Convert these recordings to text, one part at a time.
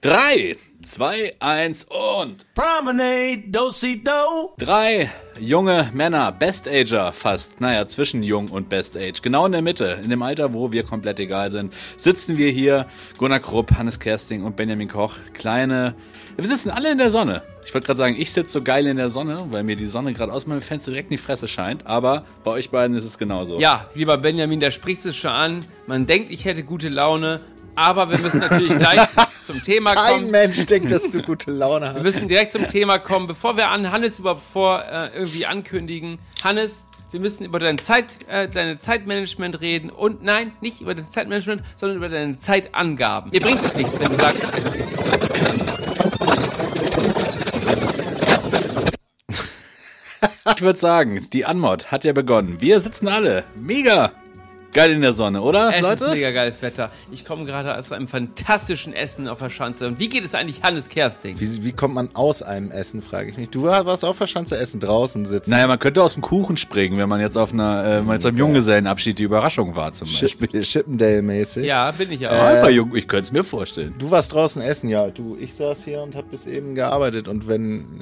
3, 2, 1 und Promenade, do-si-do. 3 junge Männer, Best-Ager fast, naja, zwischen jung und Best-Age, genau in der Mitte, in dem Alter, wo wir komplett egal sind, sitzen wir hier, Gunnar Krupp, Hannes Kersting und Benjamin Koch, wir sitzen alle in der Sonne. Ich wollte gerade sagen, ich sitze so geil in der Sonne, weil mir die Sonne gerade aus meinem Fenster direkt in die Fresse scheint, aber bei euch beiden ist es genauso. Ja, lieber Benjamin, da sprichst du es schon an, man denkt, ich hätte gute Laune, aber wir müssen natürlich gleich zum Thema kommen. Kein Mensch denkt, dass du gute Laune hast. Wir müssen direkt zum Thema kommen, bevor wir an Hannes überhaupt irgendwie ankündigen. Hannes, wir müssen über deine Zeitmanagement reden und nein, nicht über dein Zeitmanagement, sondern über deine Zeitangaben. Mir bringt es nichts, wenn du sagst... Ich würde sagen, die Anmod hat ja begonnen. Wir sitzen alle mega geil in der Sonne, oder, Es Leute? ist mega geiles Wetter. Ich komme gerade aus einem fantastischen Essen auf der Schanze. Und wie geht es eigentlich Hannes Kersting? Wie kommt man aus einem Essen, frage ich mich. Du warst auf der Schanze essen, draußen sitzen. Naja, man könnte aus dem Kuchen springen, wenn man jetzt auf einem Junggesellenabschied die Überraschung war zum Beispiel. Chippendale-mäßig. Ja, bin ich auch. Bei Jung, ich könnte es mir vorstellen. Du warst draußen essen, ja. Ich saß hier und habe bis eben gearbeitet. Und wenn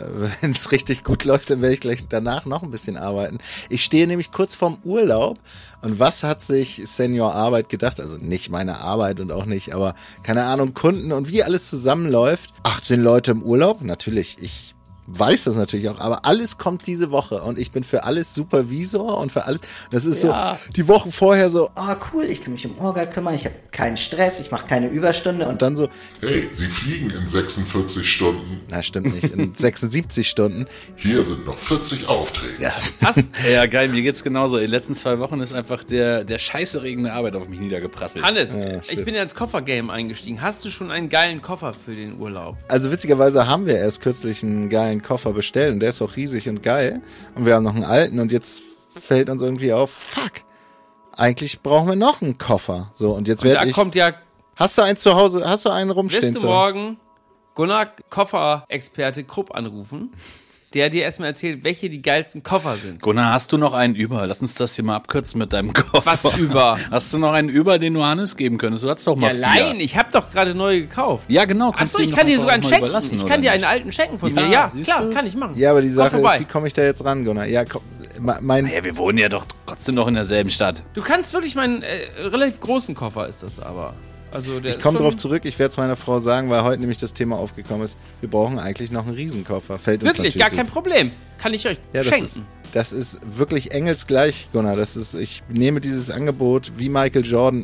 es richtig gut läuft, dann werde ich gleich danach noch ein bisschen arbeiten. Ich stehe nämlich kurz vorm Urlaub. Und was hat sich Senior Arbeit gedacht? Also nicht meine Arbeit und auch nicht, aber keine Ahnung, Kunden und wie alles zusammenläuft. 18 Leute im Urlaub, natürlich, ich weiß das natürlich auch, aber alles kommt diese Woche und ich bin für alles Supervisor und für alles, das ist Ja. so, die Wochen vorher so, Cool, ich kann mich um Orga kümmern, ich habe keinen Stress, ich mache keine Überstunde und dann so, Hey, Sie fliegen in 46 Stunden. na stimmt nicht, in 76 Stunden. Hier sind noch 40 Aufträge. Ja. Ja, geil, mir geht's genauso. In den letzten 2 Wochen ist einfach der scheiße Regen der Arbeit auf mich niedergeprasselt. Hannes, shit. ich bin ja ins Koffergame eingestiegen. Hast du schon einen geilen Koffer für den Urlaub? Also witzigerweise haben wir erst kürzlich einen geilen Koffer bestellt und der ist auch riesig und geil. Und wir haben noch einen alten und jetzt fällt uns irgendwie auf, fuck, eigentlich brauchen wir noch einen Koffer. So, und jetzt Da werde ich... kommt ja, Hast du einen zu Hause, hast du einen rumstehen wirst du morgen Gunnar, Kofferexperte Krupp anrufen, der dir erstmal erzählt, welche die geilsten Koffer sind. Gunnar, hast du noch einen über? Lass uns das hier mal abkürzen mit deinem Koffer. Was über? Hast du noch einen über, den du Hannes geben könntest? Du hattest doch mal Ja, nein, 4. ich habe doch gerade neue gekauft. Ja, genau. Achso, du ich ihm kann doch dir sogar einen einfach auch mal schenken. überlassen, Ich oder kann dir einen nicht? alten schenken von Ja, mir. Ja, siehst klar, du? kann ich machen. Ja, aber die Sache vorbei. ist, wie komme ich da jetzt ran, Gunnar? Ja, komm, Naja, wir wohnen ja doch trotzdem noch in derselben Stadt. Du kannst wirklich meinen relativ großen Koffer ist das aber. Also der ich komme ist schon- drauf zurück, ich werde es meiner Frau sagen, weil heute nämlich das Thema aufgekommen ist, wir brauchen eigentlich noch einen Riesenkoffer. Fällt uns Wirklich, natürlich gar kein so. Problem. Kann ich euch Ja, schenken. das ist wirklich engelsgleich, Gunnar. Ich nehme dieses Angebot wie Michael Jordan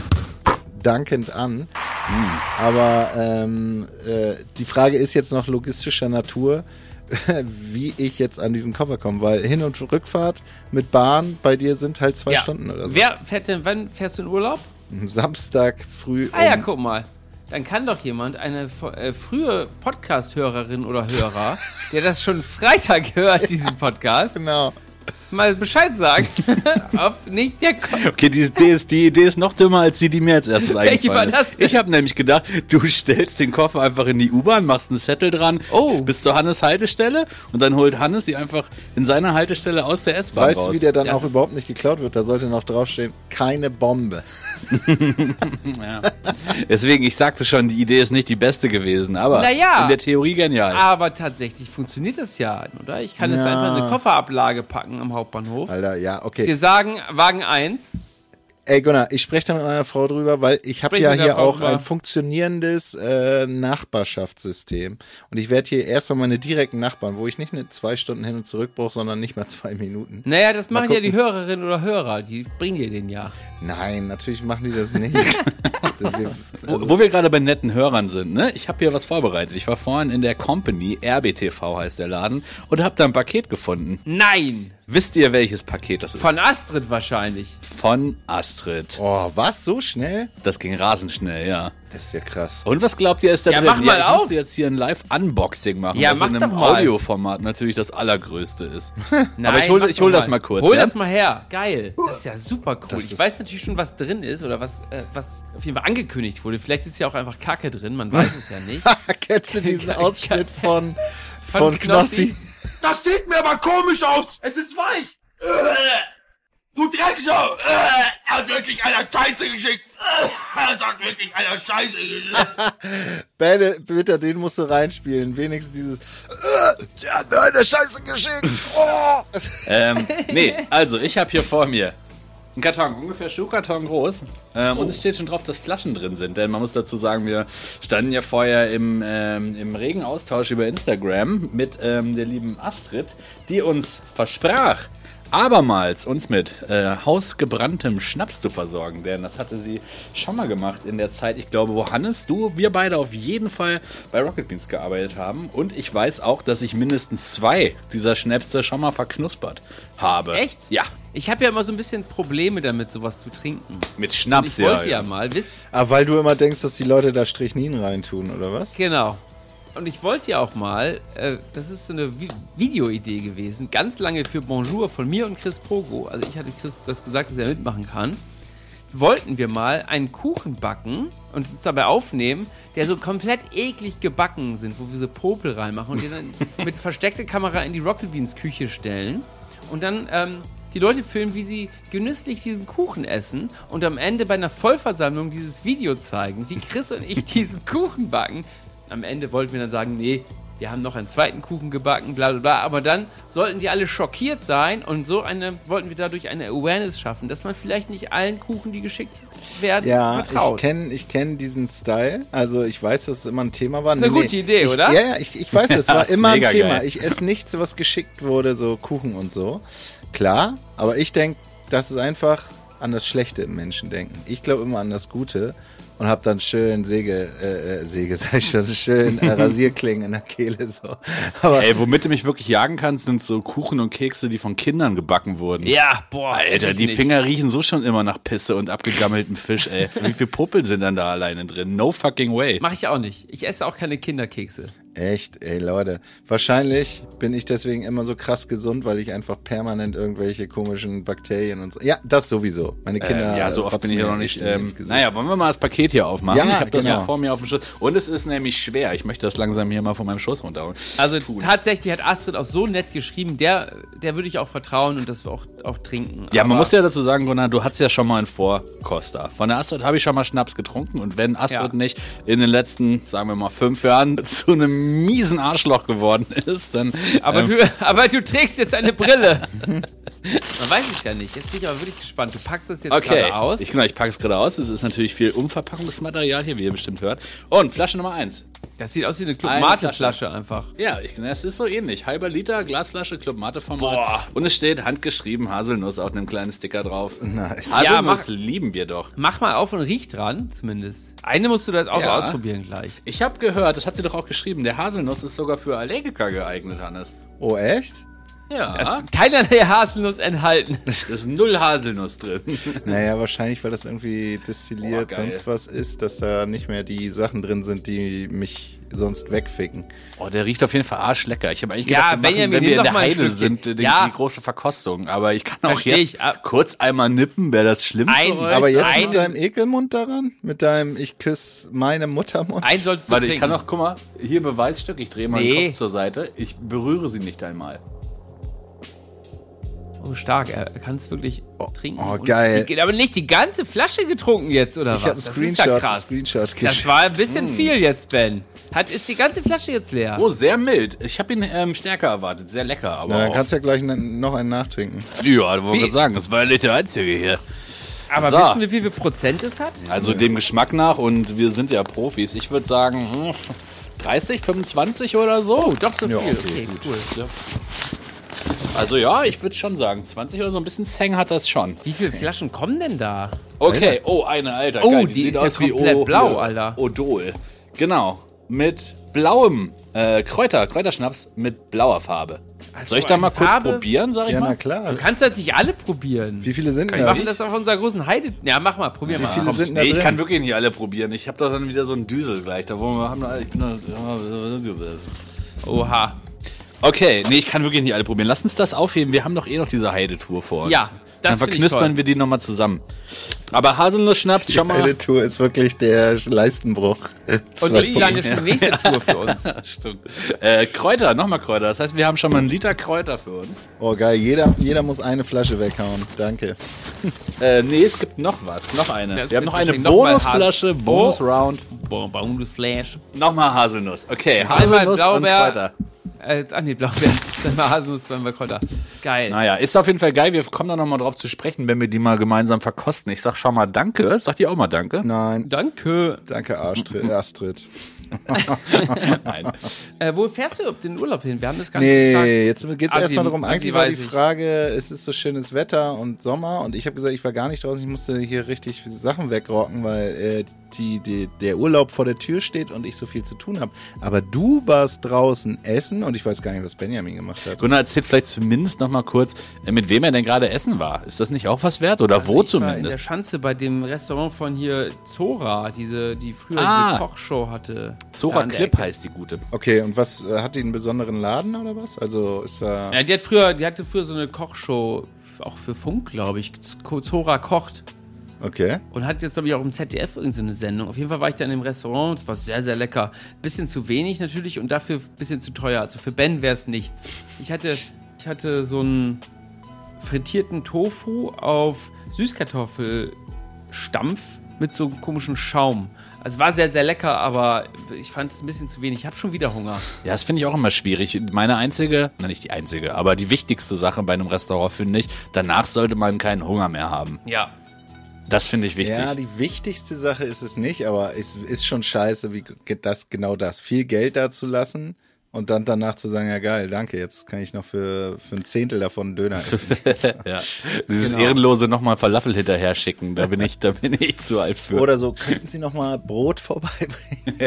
dankend an. Aber die Frage ist jetzt noch logistischer Natur, wie ich jetzt an diesen Koffer komme, weil Hin- und Rückfahrt mit Bahn bei dir sind halt 2 Stunden oder so. Wer fährt denn, wann fährst du in Urlaub? Samstag früh Ah ja, guck mal. Dann kann doch jemand, eine frühe Podcast-Hörerin oder Hörer, der das schon Freitag hört, diesen Podcast, Genau. mal Bescheid sagen, ob nicht der Okay, die Idee ist noch dümmer als die mir als erstes Welche eingefallen war ist. das denn? Ich habe nämlich gedacht, du stellst den Koffer einfach in die U-Bahn, machst einen Zettel dran, Oh. bis zur Hannes Haltestelle und dann holt Hannes sie einfach in seiner Haltestelle aus der S-Bahn Weißt raus. du, wie der dann Das auch ist- überhaupt nicht geklaut wird? Da sollte noch draufstehen, keine Bombe. Deswegen, ich sagte schon, die Idee ist nicht die beste gewesen, aber Naja. in der Theorie genial. Aber tatsächlich funktioniert das ja, oder? Ich kann jetzt Ja. einfach eine Kofferablage packen am Hauptbahnhof. Alter, ja, okay. Wir sagen Wagen 1. Ey Gunnar, ich spreche da mit meiner Frau drüber, weil ich habe Sprich ja mit der hier Frau auch drüber. ein funktionierendes Nachbarschaftssystem. Und ich werde hier erstmal meine direkten Nachbarn, wo ich nicht 2 Stunden hin und zurück brauche, sondern nicht mal 2 Minuten. Naja, das Mal machen ja die gucken. Hörerinnen oder Hörer. Die bringen dir den ja. Nein, natürlich machen die das nicht. Wo wir gerade bei netten Hörern sind, ne? Ich habe hier was vorbereitet. Ich war vorhin in der Company, RBTV heißt der Laden, und habe da ein Paket gefunden. Nein! Wisst ihr, welches Paket das ist? Von Astrid wahrscheinlich. Von Astrid. Oh, was? So schnell? Das ging rasend schnell, ja. Das ist ja krass. Und was glaubt ihr ist da Ja, drin? mach mal ich auf. musste jetzt hier ein Live-Unboxing machen, Ja, was mach in doch einem mal. Audioformat natürlich das allergrößte ist. Nein, Aber ich mach hol doch das mal kurz. Hol ja? das mal her. Geil. Das ist ja super cool. Das Ich ist- weiß natürlich schon, was drin ist oder was auf jeden Fall angekündigt wurde. Vielleicht ist ja auch einfach Kacke drin, man weiß es ja nicht. Kennst du diesen Ausschnitt von Von Knossi? Das sieht mir aber komisch aus. Es ist weich. Du Drecksau. Er hat wirklich einer Scheiße geschickt. Das hat wirklich einer Scheiße. Bälle, bitte, den musst du reinspielen. Wenigstens dieses. Der hat mir eine Scheiße geschickt. Oh. Nee, also ich habe hier vor mir einen Karton, ungefähr Schuhkarton groß. Und es steht schon drauf, dass Flaschen drin sind. Denn man muss dazu sagen, wir standen ja vorher im regen Austausch über Instagram mit der lieben Astrid, die uns versprach, abermals uns mit hausgebranntem Schnaps zu versorgen. Denn das hatte sie schon mal gemacht in der Zeit, ich glaube, wo Hannes, wir beide auf jeden Fall bei Rocket Beans gearbeitet haben. Und ich weiß auch, dass ich mindestens 2 dieser Schnäpse schon mal verknuspert habe. Echt? Ja. Ich habe ja immer so ein bisschen Probleme damit, sowas zu trinken. Mit Schnaps, Ich wollte ja mal, wisst Ah, weil du immer denkst, dass die Leute da Strychnin reintun, oder was? Genau. Und ich wollte ja auch mal, das ist so eine Videoidee gewesen, ganz lange für Bonjour von mir und Chris Pogo. Also ich hatte Chris das gesagt, dass er mitmachen kann. Wollten wir mal einen Kuchen backen und uns dabei aufnehmen, der so komplett eklig gebacken sind, wo wir so Popel reinmachen und den dann mit versteckter Kamera in die Rocket Beans Küche stellen und dann die Leute filmen, wie sie genüsslich diesen Kuchen essen und am Ende bei einer Vollversammlung dieses Video zeigen, wie Chris und ich diesen Kuchen backen. Am Ende wollten wir dann sagen, nee, wir haben noch einen zweiten Kuchen gebacken, bla bla bla, aber dann sollten die alle schockiert sein und wollten wir dadurch eine Awareness schaffen, dass man vielleicht nicht allen Kuchen, die geschickt werden, vertraut. Ich kenn diesen Style, also ich weiß, dass es immer ein Thema war. Das ist eine gute Idee, oder? Ja, ich weiß, es war Das ist immer ein mega Thema. geil. Ich esse nichts, was geschickt wurde, so Kuchen und so. Klar, aber ich denke, das ist einfach an das Schlechte im Menschen denken. Ich glaube immer an das Gute und habe dann schön Rasierklingen in der Kehle so. Aber Ey, womit du mich wirklich jagen kannst, sind so Kuchen und Kekse, die von Kindern gebacken wurden. Ja, boah. Alter, die nicht. Finger riechen so schon immer nach Pisse und abgegammelten Fisch, ey. Wie viele Puppel sind dann da alleine drin? No fucking way. Mach ich auch nicht. Ich esse auch keine Kinderkekse. echt, ey Leute, wahrscheinlich bin ich deswegen immer so krass gesund, weil ich einfach permanent irgendwelche komischen Bakterien und so. Ja, das sowieso. Meine Kinder. Ja, so oft bin ich ja noch rotzen nicht. mir echt ins Gesicht. Naja, wollen wir mal das Paket hier aufmachen? Ja, ich habe das genau. noch vor mir auf dem Schoß. Und es ist nämlich schwer. Ich möchte das langsam hier mal von meinem Schoß runterholen. Also tatsächlich hat Astrid auch so nett geschrieben, der würde ich auch vertrauen und das wir auch trinken. Ja, man Aber- muss ja dazu sagen, Gunnar, du hattest ja schon mal einen Vorkoster. Von der Astrid habe ich schon mal Schnaps getrunken und wenn Astrid Ja. nicht in den letzten, sagen wir mal, 5 Jahren zu einem miesen Arschloch geworden ist, dann... Aber du trägst jetzt eine Brille. Man weiß es ja nicht. Jetzt bin ich aber wirklich gespannt. Du packst das jetzt Okay, gerade aus. ich packe es gerade aus. Es ist natürlich viel Umverpackungsmaterial hier, wie ihr bestimmt hört. Und Flasche Nummer 1. Das sieht aus wie eine Club Eine Mate-Flasche einfach. Ja, es ist so ähnlich. Halber Liter, Glasflasche, Club Mate-Format. Boah. Und es steht handgeschrieben Haselnuss auf einem kleinen Sticker drauf. Nice. Haselnuss lieben wir doch. Mach mal auf und riech dran, zumindest. Eine musst du das auch Ja. ausprobieren gleich. Ich habe gehört, das hat sie doch auch geschrieben, der Haselnuss ist sogar für Allergiker geeignet, Hannes. Oh, echt? Ja, Da ist keinerlei Haselnuss enthalten. da ist 0 Haselnuss drin. Naja, wahrscheinlich, weil das irgendwie destilliert, Boah, geil. sonst was ist, dass da nicht mehr die Sachen drin sind, die mich sonst wegficken. Oh, der riecht auf jeden Fall arschlecker. Ich habe eigentlich Ja, gedacht, wir machen, Benjamin, wenn nimm wir in doch der mal ein Heide Stückchen. sind, die Ja. große Verkostung. Aber ich kann auch Versteh jetzt ich. kurz einmal nippen. Wäre das schlimm Ein- für euch? Aber jetzt einen- mit deinem Ekelmund daran? Mit deinem Ich küsse meine Muttermund? Einen solltest du Warte, ich trinken. kann noch, guck mal, hier Beweisstück. Ich drehe mal den Nee. Kopf zur Seite. Ich berühre sie nicht einmal. Oh, stark. Er kann es wirklich trinken. oh, Und geil. Aber nicht die ganze Flasche getrunken jetzt, oder Ich was? habe einen Das ist ja krass. Screenshot Das geschickt. war ein bisschen viel jetzt, Ben. Ist die ganze Flasche jetzt leer? Oh, sehr mild. Ich habe ihn stärker erwartet. Sehr lecker. Aber Na, dann auch, kannst du ja gleich noch einen nachtrinken. ja, du Wie- wolltest sagen, das war ja nicht der Einzige hier. Aber So. wissen wir, wie viel Prozent es hat? Also dem Geschmack nach, und wir sind ja Profis, ich würde sagen 30, 25 oder so. Oh, doch so Ja, viel. okay, Okay, cool. Ja. Also ja, ich würde schon sagen, 20 oder so, ein bisschen Zeng hat das schon. Wie viele Flaschen kommen denn da? Okay, oh, eine, Alter, Oh, geil. die ist ja komplett blau, Alter. Odol. Genau, mit blauem Kräuterschnaps mit blauer Farbe. Also Soll ich da eine mal kurz Farbe? probieren, sag ich Ja, na mal? klar. Du kannst das nicht alle probieren. Wie viele sind Wir denn da? machen das auf unserer großen Heide. Ja, mach mal, probier Wie mal. viele sind da Nee, ich drin? kann wirklich nicht alle probieren. Ich habe doch dann wieder so einen Düsel gleich. Da wo wir haben, Oha. okay, nee, ich kann wirklich nicht alle probieren. Lass uns das aufheben. Wir haben doch eh noch diese Heidetour vor uns. Ja. Dann verknispern wir die nochmal zusammen. Aber Haselnuss-Schnaps, schon mal. Die Tour ist wirklich der Leistenbruch. Und die kleine nächste Tour für uns. Stimmt. Kräuter, nochmal Kräuter. Das heißt, wir haben schon mal 1 Liter Kräuter für uns. Oh geil, jeder muss eine Flasche weghauen. Danke. Nee, es gibt noch was. Noch eine. Das Wir haben noch eine noch mal Bonusflasche, Bonus-Round. Bonusflash. Nochmal Haselnuss. Okay, Einmal Haselnuss und Blaubeer. Kräuter. Blaubeer. Zweimal Haselnuss, zweimal Kräuter. Geil. Naja, ist auf jeden Fall geil. Wir kommen da nochmal drauf zu sprechen, wenn wir die mal gemeinsam verkosten. Ich sag schon mal Danke. Sagt ihr auch mal Danke? Nein, Danke. danke Astrid. Nein. Wo fährst du überhaupt in den Urlaub hin? Wir haben das gar nicht gefragt. Nee, jetzt geht's erstmal darum, eigentlich war die weiß ich. Frage, es ist so schönes Wetter und Sommer und ich habe gesagt, ich war gar nicht draußen, ich musste hier richtig Sachen wegrocken, weil der Urlaub vor der Tür steht und ich so viel zu tun habe. Aber du warst draußen essen und ich weiß gar nicht, was Benjamin gemacht hat. Gunnar erzählt vielleicht zumindest noch mal kurz, mit wem er denn gerade essen war. Ist das nicht auch was wert? Oder wo Ich war in der zumindest? Schanze bei dem Restaurant von hier Zora, die früher diese Kochshow hatte. Zora Da an der Clip Ecke. heißt die gute. Okay, und was, hat die einen besonderen Laden oder was? Also ist da... Ja, die hatte früher so eine Kochshow, auch für Funk, glaube ich. Zora kocht. Okay. Und hat jetzt, glaube ich, auch im ZDF irgendeine Sendung. Auf jeden Fall war ich da in dem Restaurant. Es war sehr, sehr lecker. Bisschen zu wenig natürlich und dafür ein bisschen zu teuer. Also für Ben wäre es nichts. Ich hatte so einen frittierten Tofu auf Süßkartoffelstampf mit so einem komischen Schaum. Also war sehr, sehr lecker, aber ich fand es ein bisschen zu wenig. Ich habe schon wieder Hunger. Ja, das finde ich auch immer schwierig. Meine einzige, nicht die einzige, aber die wichtigste Sache bei einem Restaurant finde ich, danach sollte man keinen Hunger mehr haben. Ja. Das finde ich wichtig. Ja, die wichtigste Sache ist es nicht, aber es ist schon scheiße, genau das. Viel Geld da zu lassen und dann danach zu sagen, ja geil, danke, jetzt kann ich noch für ein Zehntel davon einen Döner essen. Ja. Dieses Genau. ehrenlose nochmal Falafel hinterher schicken, da bin ich zu alt für. Oder so, könnten Sie noch mal Brot vorbeibringen?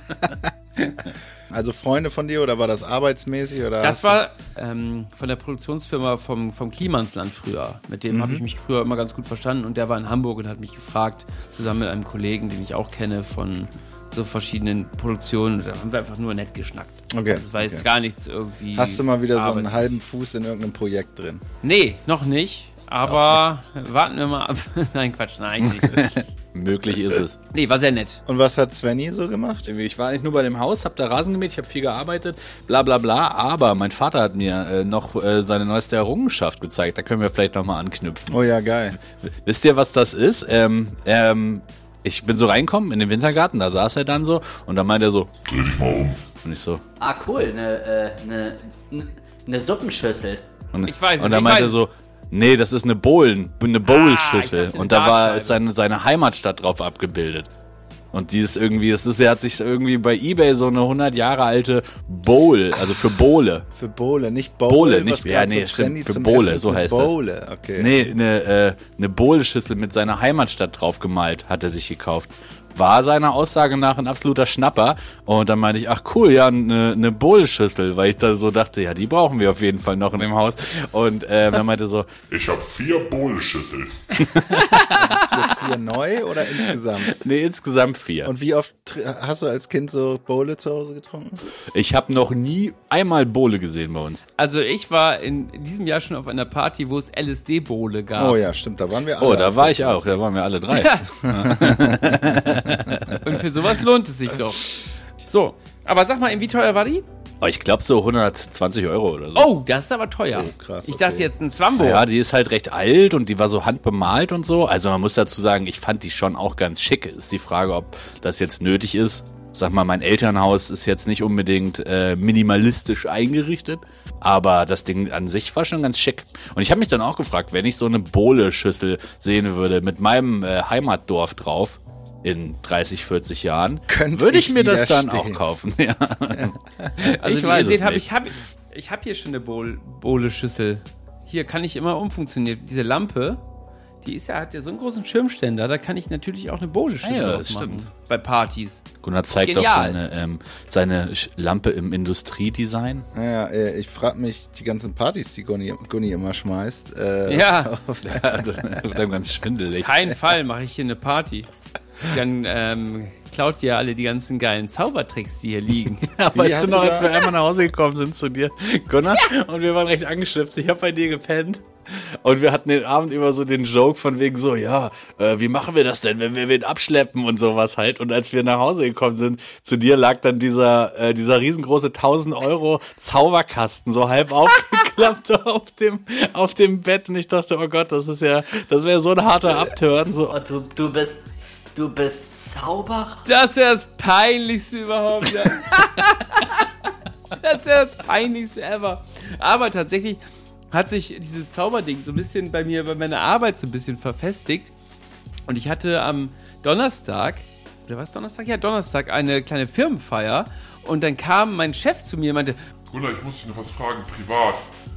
Also Freunde von dir oder war das arbeitsmäßig? Oder Das war von der Produktionsfirma vom Klimansland früher. Mit dem habe ich mich früher immer ganz gut verstanden und der war in Hamburg und hat mich gefragt, zusammen mit einem Kollegen, den ich auch kenne von so verschiedenen Produktionen. Da haben wir einfach nur nett geschnackt. Okay, Das war jetzt okay. gar nichts irgendwie. Hast du mal wieder so Arbeit. einen halben Fuß in irgendeinem Projekt drin? Nee, noch nicht. Aber warten wir mal ab. Nein, Quatsch, nein, nicht wirklich. Möglich ist es. Nee, war sehr nett. Und was hat Svenny so gemacht? Ich war nicht nur bei dem Haus, habe da Rasen gemäht, ich habe viel gearbeitet, bla bla bla, aber mein Vater hat mir noch seine neueste Errungenschaft gezeigt, da können wir vielleicht nochmal anknüpfen. Oh ja, geil. Wisst ihr, was das ist? Ich bin so reingekommen in den Wintergarten, da saß er dann so und dann meinte er so, Dreh dich mal um. und ich so, Ah, cool, eine Suppenschüssel. und, Ich weiß es, und dann ich meinte er weiß so, nee, das ist eine Bowl-Schüssel. dachte, Und da war Dartscheibe. seine Heimatstadt drauf abgebildet. Und die ist irgendwie, er hat sich irgendwie bei eBay so eine 100 Jahre alte Bowl, also für Bowle. Für Bowle, nicht Bowl. Bowle, nicht- was ja, grad nee, so stimmt, trendy für zum Bowle, Essen so ist. heißt das. Bowle, okay. Nee, eine Bowl-Schüssel mit seiner Heimatstadt drauf gemalt, hat er sich gekauft. War seiner Aussage nach ein absoluter Schnapper. Und dann meinte ich, ach cool, ja, eine Bowl-Schüssel, weil ich da so dachte, ja, die brauchen wir auf jeden Fall noch in dem Haus. Und dann meinte er so, Ich habe 4 Bohle-Schüsseln. Jetzt 4 neu oder insgesamt? nee, insgesamt 4. Und wie oft hast du als Kind so Bowle zu Hause getrunken? Ich habe noch nie einmal Bowle gesehen bei uns. Also ich war in diesem Jahr schon auf einer Party, wo es LSD-Bowle gab. Oh ja, stimmt, da waren wir alle. Oh, da war ich auch, da waren wir alle 3. Und für sowas lohnt es sich doch. So, aber sag mal, wie teuer war die? Oh, ich glaube so 120 Euro oder so. Oh, das ist aber teuer. Oh, krass, Ich dachte okay. jetzt ein Zwambo. Ja, die ist halt recht alt und die war so handbemalt und so. Also man muss dazu sagen, ich fand die schon auch ganz schick. Ist die Frage, ob das jetzt nötig ist. Sag mal, mein Elternhaus ist jetzt nicht unbedingt minimalistisch eingerichtet, aber das Ding an sich war schon ganz schick. Und ich habe mich dann auch gefragt, wenn ich so eine Bowle-Schüssel sehen würde mit meinem Heimatdorf drauf in 30, 40 Jahren, Könnte würde ich ich mir das dann auch widerstehen. kaufen. Ja. Also ich wie weiß ihr seht, es nicht. ich hab hier schon eine Bowle-Schüssel. Hier kann ich immer umfunktionieren. Diese Lampe, die hat ja so einen großen Schirmständer, da kann ich natürlich auch eine Bowle-Schüssel Ah ja, das draus machen. stimmt. Bei Partys. Gunnar zeigt doch Genial. seine Lampe im Industriedesign. Naja, ich frage mich, die ganzen Partys, die Gunni immer schmeißt. Ja, Wird dann ganz schwindelig. keinen Fall mache ich hier eine Party. Dann klaut ihr alle die ganzen geilen Zaubertricks, die hier liegen. Ja, Wie weißt hast du noch, du als da- wir einmal nach Hause gekommen sind zu dir, Gunnar, und wir waren recht angeschwipst. Ich habe bei dir gepennt Und wir hatten den Abend über so den Joke von wegen so, ja, wie machen wir das denn, wenn wir wen abschleppen und sowas halt. Und als wir nach Hause gekommen sind, zu dir lag dann dieser riesengroße 1.000 € Zauberkasten so halb aufgeklappt auf dem Bett. Und ich dachte, oh Gott, das wäre so ein harter Upturn. So. Oh, du bist Zauberer? Das ist ja das Peinlichste überhaupt. Ja. Das ist ja das Peinlichste ever. Aber tatsächlich hat sich dieses Zauberding so ein bisschen bei meiner Arbeit so ein bisschen verfestigt. Und ich hatte am Donnerstag, oder was Donnerstag? Ja, Donnerstag, eine kleine Firmenfeier. Und dann kam mein Chef zu mir und meinte, Gunnar, ich muss dich noch was fragen, privat.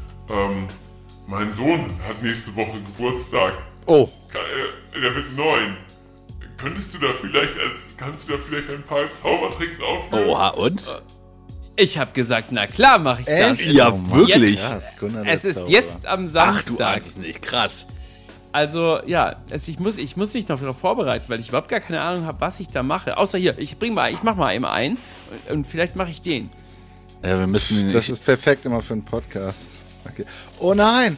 Mein Sohn hat nächste Woche Geburtstag. Oh. Der wird 9. Kannst du da vielleicht ein paar Zaubertricks aufführen? Oha, und? ich habe gesagt, na klar mache ich das. Ja, wirklich? Krass, Gunnar, Es der ist Zauberer. jetzt am Ach, Samstag. du ahnst es nicht. Krass. Also, ja, ich muss mich noch darauf vorbereiten, weil ich überhaupt gar keine Ahnung habe, was ich da mache. Außer hier, ich mach mal eben ein und vielleicht mache ich den. Ja, wir müssen Das ist perfekt immer für einen Podcast. Okay. Oh nein!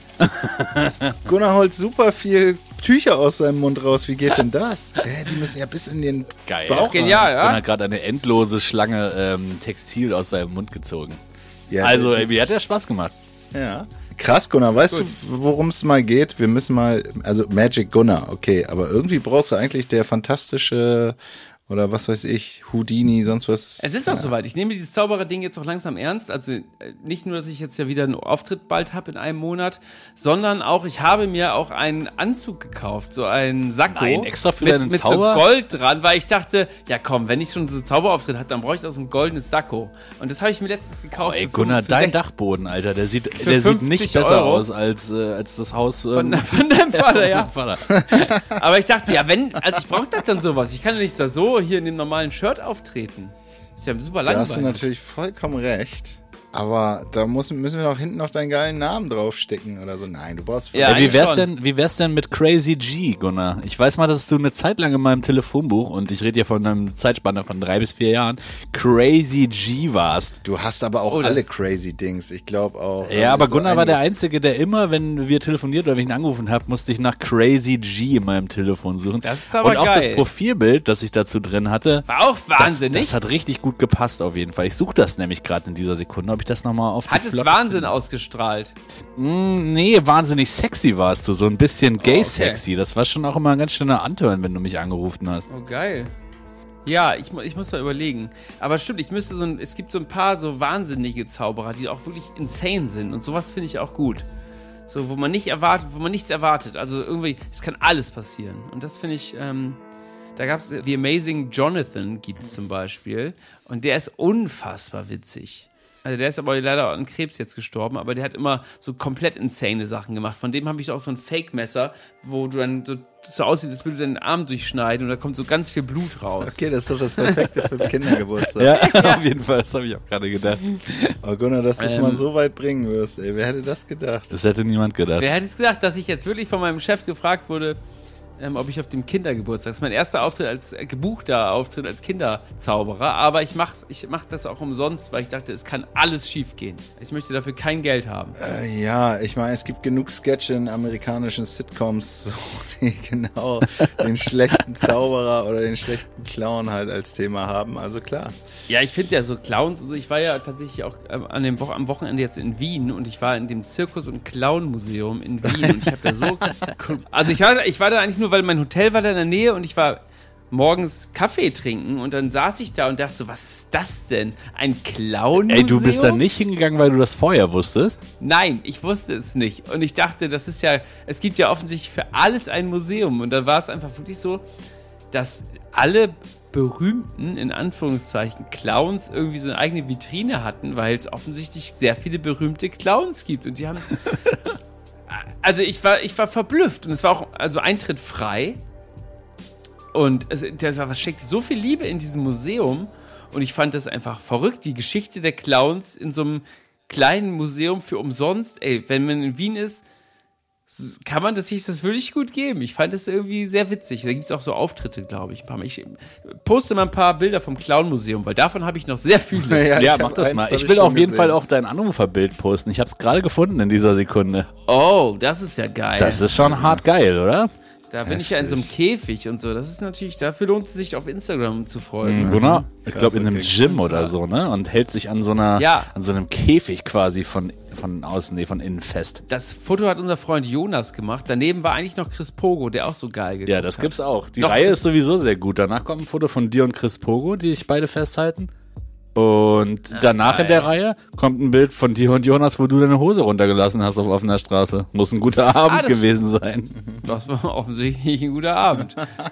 Gunnar holt super viel Tücher aus seinem Mund raus. Wie geht denn das? Die müssen ja bis in den geil. Bauch Genial, Und ja? hat gerade eine endlose Schlange Textil aus seinem Mund gezogen. Ja, Also, mir hat der Spaß gemacht. ja. Krass, Gunnar. Weißt du, worum es mal geht? Wir müssen mal, also Magic Gunnar, okay, aber irgendwie brauchst du eigentlich der fantastische oder was weiß ich, Houdini, sonst was. Es ist auch soweit. Ich nehme dieses Zauberer-Ding jetzt auch langsam ernst. Also nicht nur, dass ich jetzt ja wieder einen Auftritt bald habe in einem Monat, sondern auch, ich habe mir auch einen Anzug gekauft, so einen Sakko. Nein, extra für mit, deinen mit Zauber? so Gold dran, weil ich dachte, ja komm, wenn ich schon so einen Zauberauftritt habe, dann brauche ich auch so ein goldenes Sakko. Und das habe ich mir letztens gekauft. Ey, für Gunnar, für dein 60 Dachboden, Alter, der sieht 50 nicht besser Euro. aus als das Haus Von deinem Vater, ja. Vater. Aber ich dachte, ja, also ich brauche das dann sowas. Ich kann ja nicht da so hier in dem normalen Shirt auftreten. Ist ja super Da hast langweilig. du natürlich vollkommen recht. Aber da müssen wir doch hinten noch deinen geilen Namen draufstecken oder so. Nein, du brauchst Ja, Ey, eigentlich wie wär's denn mit Crazy G, Gunnar? Ich weiß mal, dass du eine Zeit lang in meinem Telefonbuch, und ich rede hier von einem Zeitspanne von 3 bis 4 Jahren, Crazy G warst. Du hast aber auch Oh, das- alle crazy Dings. Ich glaube auch. Ja, aber so Gunnar war der einige- Einzige, der immer, wenn wir telefoniert oder wenn ich ihn angerufen habe, musste ich nach Crazy G in meinem Telefon suchen. Das ist aber und auch geil. das Profilbild, das ich dazu drin hatte, War auch wahnsinnig. Das hat richtig gut gepasst auf jeden Fall. Ich suche das nämlich gerade in dieser Sekunde, ob ich das nochmal auf Hat die es Flocke Wahnsinn ausgestrahlt. Nee, wahnsinnig sexy warst du. So ein bisschen gay-sexy. Das war schon auch immer ein ganz schöner Antören, wenn du mich angerufen hast. Oh, geil. Ja, ich muss mal überlegen. Aber stimmt, es gibt so ein paar so wahnsinnige Zauberer, die auch wirklich insane sind. Und sowas finde ich auch gut. So, wo man nichts erwartet. Also irgendwie, es kann alles passieren. Und das finde ich, da gab es The Amazing Jonathan, gibt es zum Beispiel. Und der ist unfassbar witzig. Also der ist aber leider an Krebs jetzt gestorben, aber der hat immer so komplett insane Sachen gemacht. Von dem habe ich auch so ein Fake-Messer, wo du dann so aussieht, als würde deinen Arm durchschneiden und da kommt so ganz viel Blut raus. Okay, das ist doch das Perfekte für den Kindergeburtstag. Ja, auf jeden Fall. Das habe ich auch gerade gedacht. Oh Gunnar, dass du es mal so weit bringen wirst, ey. Wer hätte das gedacht? Das hätte niemand gedacht. Wer hätte es gedacht, dass ich jetzt wirklich von meinem Chef gefragt wurde, ob ich auf dem Kindergeburtstag, das ist mein erster Auftritt gebuchter Auftritt als Kinderzauberer, aber ich mach das auch umsonst, weil ich dachte, es kann alles schief gehen. Ich möchte dafür kein Geld haben. Ja, ich meine, es gibt genug Sketche in amerikanischen Sitcoms, so, die genau den schlechten Zauberer oder den schlechten Clown halt als Thema haben. Also klar. Ja, ich finde ja so Clowns, also ich war ja tatsächlich auch am Wochenende jetzt in Wien und ich war in dem Zirkus- und Clown-Museum in Wien und ich habe da so, also ich war da eigentlich nur, weil mein Hotel war da in der Nähe und ich war morgens Kaffee trinken und dann saß ich da und dachte so, was ist das denn? Ein Clown-Museum? Ey, du bist da nicht hingegangen, weil du das vorher wusstest? Nein, ich wusste es nicht. Und ich dachte, es gibt ja offensichtlich für alles ein Museum. Und da war es einfach wirklich so, dass alle berühmten, in Anführungszeichen, Clowns irgendwie so eine eigene Vitrine hatten, weil es offensichtlich sehr viele berühmte Clowns gibt. Und die haben... Also ich war verblüfft. Und es war auch Eintritt frei. Und da steckte so viel Liebe in diesem Museum. Und ich fand das einfach verrückt, die Geschichte der Clowns in so einem kleinen Museum für umsonst. Ey, wenn man in Wien ist, kann man sich das wirklich gut geben. Ich fand das irgendwie sehr witzig. Da gibt es auch so Auftritte, glaube ich. Ich poste mal ein paar Bilder vom Clown-Museum, weil davon habe ich noch sehr viele. Ja, mach das mal. Ich will auf jeden Fall auch dein Anruferbild posten. Ich habe es gerade gefunden in dieser Sekunde. Oh, das ist ja geil. Das ist schon hart geil, oder? Da bin ich ja in so einem Käfig und so. Das ist natürlich, dafür lohnt es sich auf Instagram zu folgen. Genau. Ich glaube in einem Gym oder so, ne? Und hält sich an so einem Käfig quasi von innen fest. Das Foto hat unser Freund Jonas gemacht. Daneben war eigentlich noch Chris Pogo, der auch so geil geguckt hat. Ja, das gibt's auch. Die Reihe ist sowieso sehr gut. Danach kommt ein Foto von dir und Chris Pogo, die sich beide festhalten. Und danach in der Reihe kommt ein Bild von dir und Jonas, wo du deine Hose runtergelassen hast auf offener Straße. Muss ein guter Abend gewesen sein. Das war offensichtlich ein guter Abend.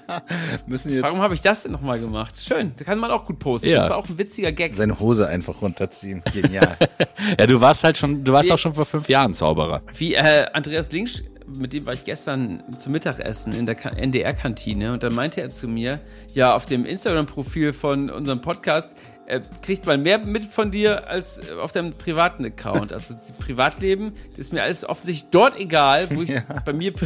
Warum habe ich das denn nochmal gemacht? Schön, da kann man auch gut posten. Ja. Das war auch ein witziger Gag. Seine Hose einfach runterziehen. Genial. Ja, du warst auch schon vor 5 Jahren Zauberer. Wie Andreas Linksch, mit dem war ich gestern zum Mittagessen in der NDR-Kantine und dann meinte er zu mir, ja, auf dem Instagram-Profil von unserem Podcast kriegt man mehr mit von dir als auf deinem privaten Account. Also das Privatleben, das ist mir alles offensichtlich dort egal, wo ich bei mir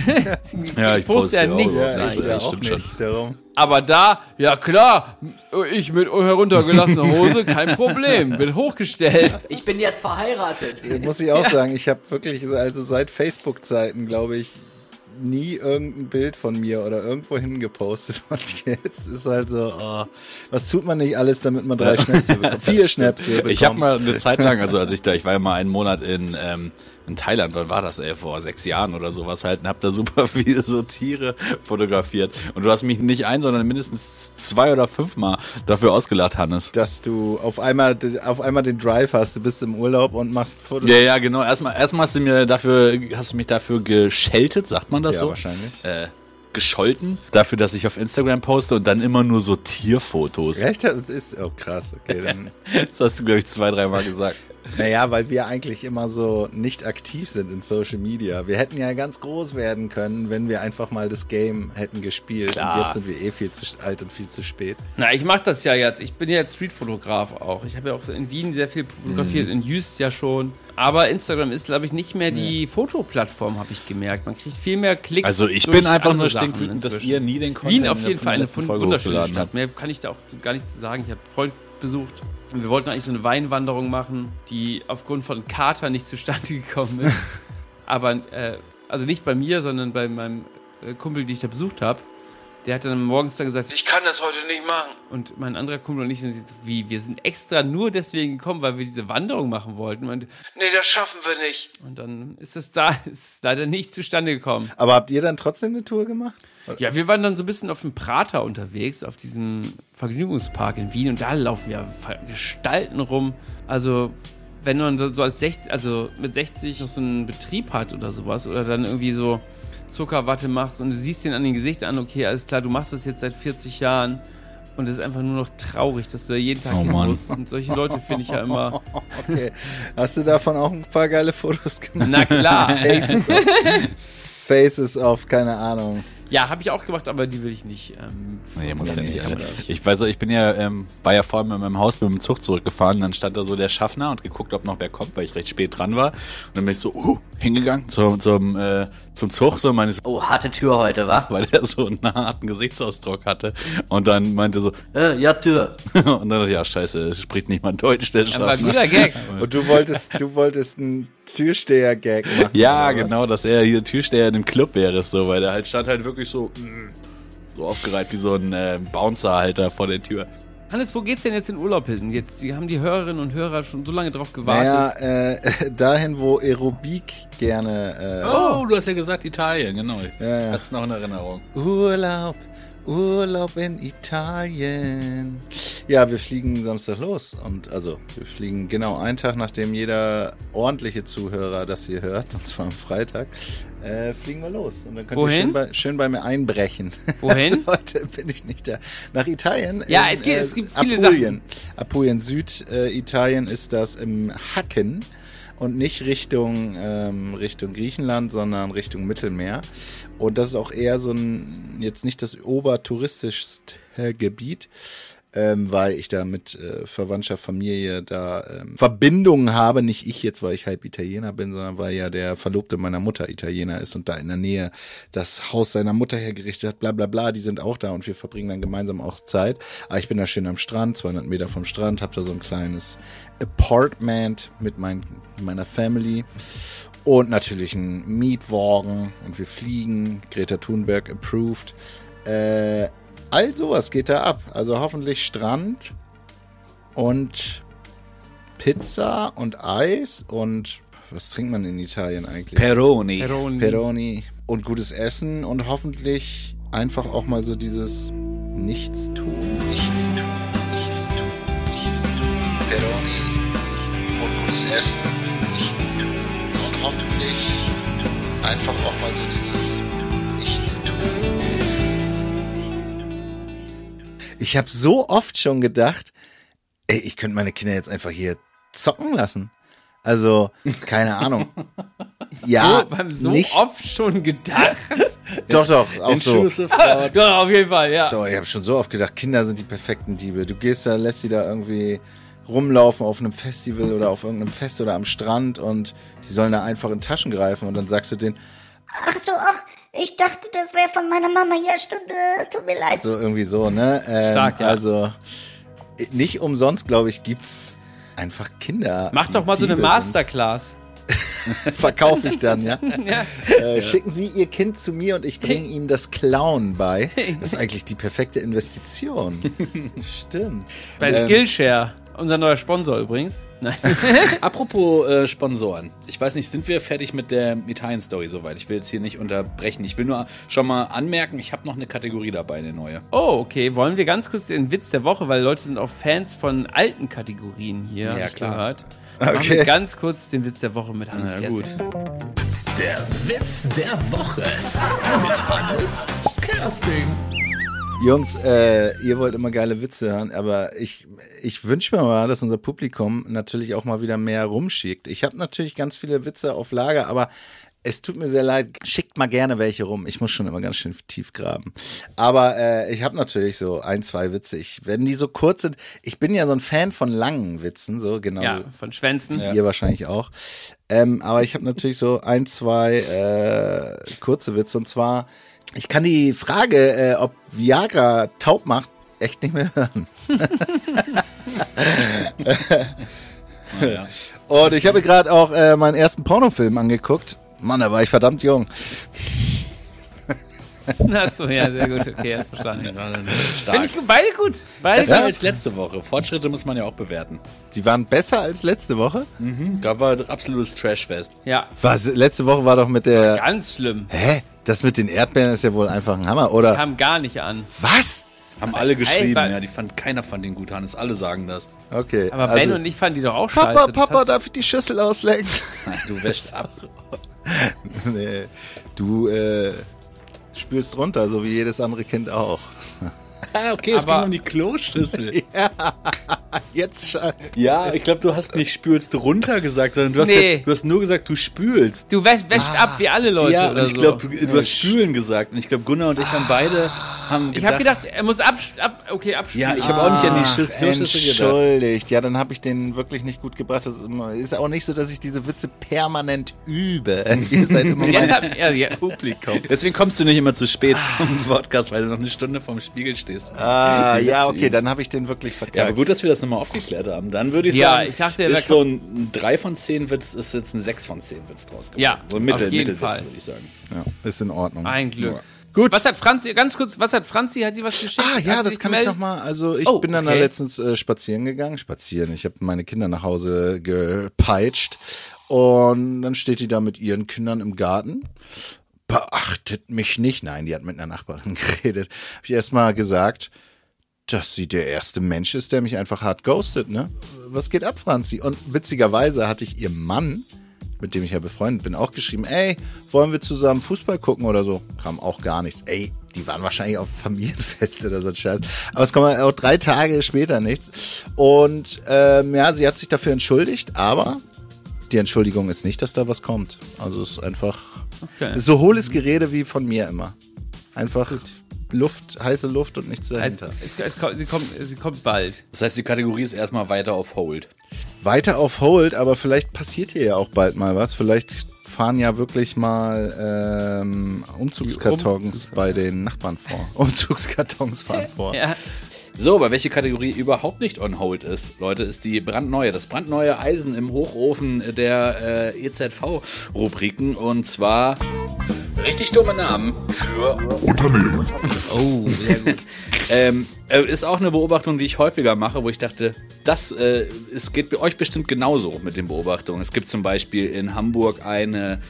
ich poste ja nichts. Ja, stimmt schon. Darum. Aber da, ja klar, ich mit heruntergelassener Hose, kein Problem, wird hochgestellt. Ich bin jetzt verheiratet. Muss ich auch sagen, ich habe wirklich, also seit Facebook-Zeiten, glaube ich, nie irgendein Bild von mir oder irgendwo hingepostet und jetzt ist halt so, was tut man nicht alles, damit man 3 Schnäpse bekommt? 4 Schnäpse bekommt. Ich habe mal eine Zeit lang, also ich war ja mal einen Monat in Thailand, wann war das, vor 6 Jahren oder sowas halt, und hab da super viele so Tiere fotografiert und du hast mich nicht sondern mindestens 2 oder 5 Mal dafür ausgelacht, Hannes. Dass du auf einmal den Drive hast, du bist im Urlaub und machst Fotos. Ja, genau, erstmal hast du mich dafür gescheltet, sagt man das so? Ja, wahrscheinlich. Gescholten, dafür, dass ich auf Instagram poste und dann immer nur so Tierfotos. Echt? Das ist, krass, okay, dann. Das hast du, glaube ich, 2-3 Mal gesagt. Naja, weil wir eigentlich immer so nicht aktiv sind in Social Media. Wir hätten ja ganz groß werden können, wenn wir einfach mal das Game hätten gespielt. Klar. Und jetzt sind wir viel zu alt und viel zu spät. Na, ich mach das ja jetzt. Ich bin ja jetzt Streetfotograf auch. Ich habe ja auch in Wien sehr viel fotografiert, in Jüst ja schon. Aber Instagram ist, glaube ich, nicht mehr die Fotoplattform, habe ich gemerkt. Man kriegt viel mehr Klicks. Also ich bin einfach nur stinkwütend, dass ihr nie den Content Wien auf jeden Fall eine wunderschöne Stadt. Mehr kann ich da auch gar nicht zu sagen. Ich habe einen Freund besucht. Und wir wollten eigentlich so eine Weinwanderung machen, die aufgrund von Kater nicht zustande gekommen ist. Aber, also nicht bei mir, sondern bei meinem Kumpel, den ich da besucht habe. Der hat dann morgens gesagt, ich kann das heute nicht machen. Und mein anderer Kumpel und ich, wir sind extra nur deswegen gekommen, weil wir diese Wanderung machen wollten. Und nee, das schaffen wir nicht. Und dann ist leider nicht zustande gekommen. Aber habt ihr dann trotzdem eine Tour gemacht? Ja, wir waren dann so ein bisschen auf dem Prater unterwegs, auf diesem Vergnügungspark in Wien. Und da laufen ja Gestalten rum. Also wenn man so als mit 60 noch so einen Betrieb hat oder sowas, oder dann irgendwie so Zuckerwatte machst und du siehst den an den Gesichtern an, okay, alles klar, du machst das jetzt seit 40 Jahren und es ist einfach nur noch traurig, dass du da jeden Tag hin musst. Und solche Leute finde ich ja immer. Okay, hast du davon auch ein paar geile Fotos gemacht? Na klar. Faces auf, keine Ahnung. Ja, habe ich auch gemacht, aber die will ich nicht. Nee, muss ja nicht. Ich weiß, ich bin ja, war ja vorhin mit meinem Haus mit dem Zug zurückgefahren, dann stand da so der Schaffner und geguckt, ob noch wer kommt, weil ich recht spät dran war. Und dann bin ich so, hingegangen zum Zug, so meines. Oh, harte Tür heute, wa? Weil der so einen harten Gesichtsausdruck hatte. Und dann meinte so, ja, Tür. Und dann dachte ich, ja, scheiße, spricht nicht mal Deutsch, der Schaffner. Aber guter Gag. Und du wolltest einen Türsteher-Gag machen. Ja, genau, dass er hier Türsteher in einem Club wäre, so, weil der halt stand halt wirklich so aufgereiht wie so ein Bouncer-Halter vor der Tür. Hannes, wo geht's denn jetzt in Urlaub hin? Jetzt haben die Hörerinnen und Hörer schon so lange drauf gewartet. Naja, dahin, wo Aerobik gerne... du hast ja gesagt Italien, genau. Ja. Hat's noch in Erinnerung. Urlaub in Italien. Ja, wir fliegen Samstag los. Wir fliegen genau einen Tag, nachdem jeder ordentliche Zuhörer das hier hört, und zwar am Freitag, fliegen wir los. Und dann könnt ihr schön bei mir einbrechen. Wohin? Heute bin ich nicht da. Nach Italien. Ja, es gibt viele Apulien. Sachen. Apulien, Süditalien ist das im Hacken. Und nicht Richtung Griechenland, sondern Richtung Mittelmeer. Und das ist auch eher so jetzt nicht das obertouristischste Gebiet. weil ich da mit Verwandtschaft, Familie da Verbindungen habe. Nicht ich jetzt, weil ich halb Italiener bin, sondern weil ja der Verlobte meiner Mutter Italiener ist und da in der Nähe das Haus seiner Mutter hergerichtet hat, bla bla bla. Die sind auch da und wir verbringen dann gemeinsam auch Zeit. Aber ich bin da schön am Strand, 200 Meter vom Strand, habe da so ein kleines Apartment mit meiner Family. Und natürlich ein Mietwagen und wir fliegen, Greta Thunberg approved. All sowas geht da ab. Also hoffentlich Strand und Pizza und Eis und was trinkt man in Italien eigentlich? Peroni und gutes Essen und hoffentlich einfach auch mal so dieses Nichtstun. Peroni und gutes Essen. Und hoffentlich einfach auch mal so dieses Nichtstun. Ich habe so oft schon gedacht, ey, ich könnte meine Kinder jetzt einfach hier zocken lassen. Also, keine Ahnung. Ja, wir haben so nicht oft schon gedacht. Doch, auch so. Ja, auf jeden Fall, ja. Doch, ich habe schon so oft gedacht, Kinder sind die perfekten Diebe. Du gehst da, lässt sie da irgendwie rumlaufen auf einem Festival oder auf irgendeinem Fest oder am Strand und die sollen da einfach in Taschen greifen und dann sagst du denen, Ach so, ich dachte, das wäre von meiner Mama. Ja, stimmt, tut mir leid. so irgendwie so, ne? Stark, ja. Also, nicht umsonst, glaube ich, gibt's einfach Kinder. Mach doch mal so eine Diebe Masterclass. sind. Verkaufe ich dann, ja? Ja. Schicken Sie Ihr Kind zu mir und ich bringe ihm das Klauen bei. Das ist eigentlich die perfekte Investition. Stimmt. Bei Skillshare, unser neuer Sponsor übrigens. Nein. Apropos Sponsoren. Ich weiß nicht, sind wir fertig mit der Italien-Story soweit? Ich will jetzt hier nicht unterbrechen. Ich will nur schon mal anmerken, ich habe noch eine Kategorie dabei, eine neue. Oh, okay. Wollen wir ganz kurz den Witz der Woche, weil Leute sind auch Fans von alten Kategorien hier, Ja, hab ich klar. gehört. Machen wir ganz kurz den Witz der Woche mit Hannes Na gut. Kersting. Der Witz der Woche mit Hannes Kersting. Jungs, ihr wollt immer geile Witze hören, aber ich wünsche mir mal, dass unser Publikum natürlich auch mal wieder mehr rumschickt. Ich habe natürlich ganz viele Witze auf Lager, aber es tut mir sehr leid. Schickt mal gerne welche rum. Ich muss schon immer ganz schön tief graben. Aber ich habe natürlich so 1, 2 Witze. Wenn die so kurz sind, ich bin ja so ein Fan von langen Witzen, so genau. Ja, von Schwänzen. Ihr wahrscheinlich auch. Aber ich habe natürlich so 1, 2 kurze Witze. Und zwar, ich kann die Frage, ob Viagra taub macht, echt nicht mehr hören. Ja. Und ich habe gerade auch meinen ersten Pornofilm angeguckt. Mann, da war ich verdammt jung. Achso, ja, sehr gut. Okay, ja, verstanden. Stark. Finde ich gut. Beide gut. Beide Besser gut. als letzte Woche. Fortschritte muss man ja auch bewerten. Die waren besser als letzte Woche. Da war absolutes Trashfest. Ja, Was? Letzte Woche war doch mit der... ganz schlimm. Hä? Das mit den Erdbeeren ist ja wohl einfach ein Hammer, oder? Kam gar nicht an. Was? Haben alle geschrieben, Ey, ja. Keiner fand den gut, Hannes. Alle sagen das. Okay. Aber Ben und ich fanden die doch auch Papa, scheiße. Das Papa, hast- darf ich die Schüssel auslecken? Du wäschst ab. Nee, du spürst runter, so wie jedes andere Kind auch. Ah, okay, es Aber- ging um die Kloschüssel. Jetzt schon. Ja, ich glaube, du hast nicht spülst runter gesagt, sondern du hast, Nee. du hast nur gesagt, du spülst. Du wäschst ab wie alle Leute Ja, oder und ich so. glaube, du hast spülen gesagt. Und ich glaube, Gunnar und ich haben beide Ich habe gedacht, er muss abspülen. ja, ich habe auch nicht an die Kloschüssel gedacht. Entschuldigt. Ja, dann habe ich den wirklich nicht gut gebracht. Das ist auch nicht so, dass ich diese Witze permanent übe. Ihr seid immer Jetzt mein hab, ja. Publikum. Deswegen kommst du nicht immer zu spät zum Podcast, weil du noch eine Stunde vorm Spiegel stehst. Ah, Die ja, Witze okay, übst. dann habe ich den wirklich verkackt. Ja, aber gut, dass wir das nochmal aufgeklärt haben. Dann würde ich Ja, sagen, ich dachte, der ist so ein 3 von 10 Witz, ist jetzt ein 6 von 10 Witz draus geworden. Ja, so ein auf jeden Mittelwitz, Fall. würde ich sagen. Ja, ist in Ordnung. Ein Glück. Ja. Gut. Was hat Franzi, ganz kurz, hat sie was geschickt? Ah, ja, Hat sie das sich kann ich gemeldet? noch mal. Also ich Oh, bin dann da okay. letztens spazieren gegangen. Ich habe meine Kinder nach Hause gepeitscht und dann steht die da mit ihren Kindern im Garten. Beachtet mich nicht. Nein, die hat mit einer Nachbarin geredet. Habe ich erst mal gesagt, dass sie der erste Mensch ist, der mich einfach hart ghostet, ne? Was geht ab, Franzi? Und witzigerweise hatte ich ihrem Mann, mit dem ich ja befreundet bin, auch geschrieben, ey, wollen wir zusammen Fußball gucken oder so? Kam auch gar nichts. Ey, die waren wahrscheinlich auf Familienfest oder so ein Scheiß. Aber es kam auch 3 Tage später nichts. Und ja, sie hat sich dafür entschuldigt, aber die Entschuldigung ist nicht, dass da was kommt. Also es ist einfach Okay. so hohles Gerede wie von mir immer. Einfach Luft, heiße Luft und nichts dahinter. Sie kommt bald. Das heißt, die Kategorie ist erstmal weiter auf Hold. Weiter auf Hold, aber vielleicht passiert hier ja auch bald mal was. Vielleicht fahren ja wirklich mal Umzugskartons bei den Nachbarn vor. Umzugskartons fahren vor. Ja. So, aber welche Kategorie überhaupt nicht on hold ist, Leute, ist die brandneue. Das brandneue Eisen im Hochofen der EZV-Rubriken. Und zwar richtig dumme Namen für Unternehmen. Oh, sehr gut. ist auch eine Beobachtung, die ich häufiger mache, wo ich dachte, es geht bei euch bestimmt genauso mit den Beobachtungen. Es gibt zum Beispiel in Hamburg eine,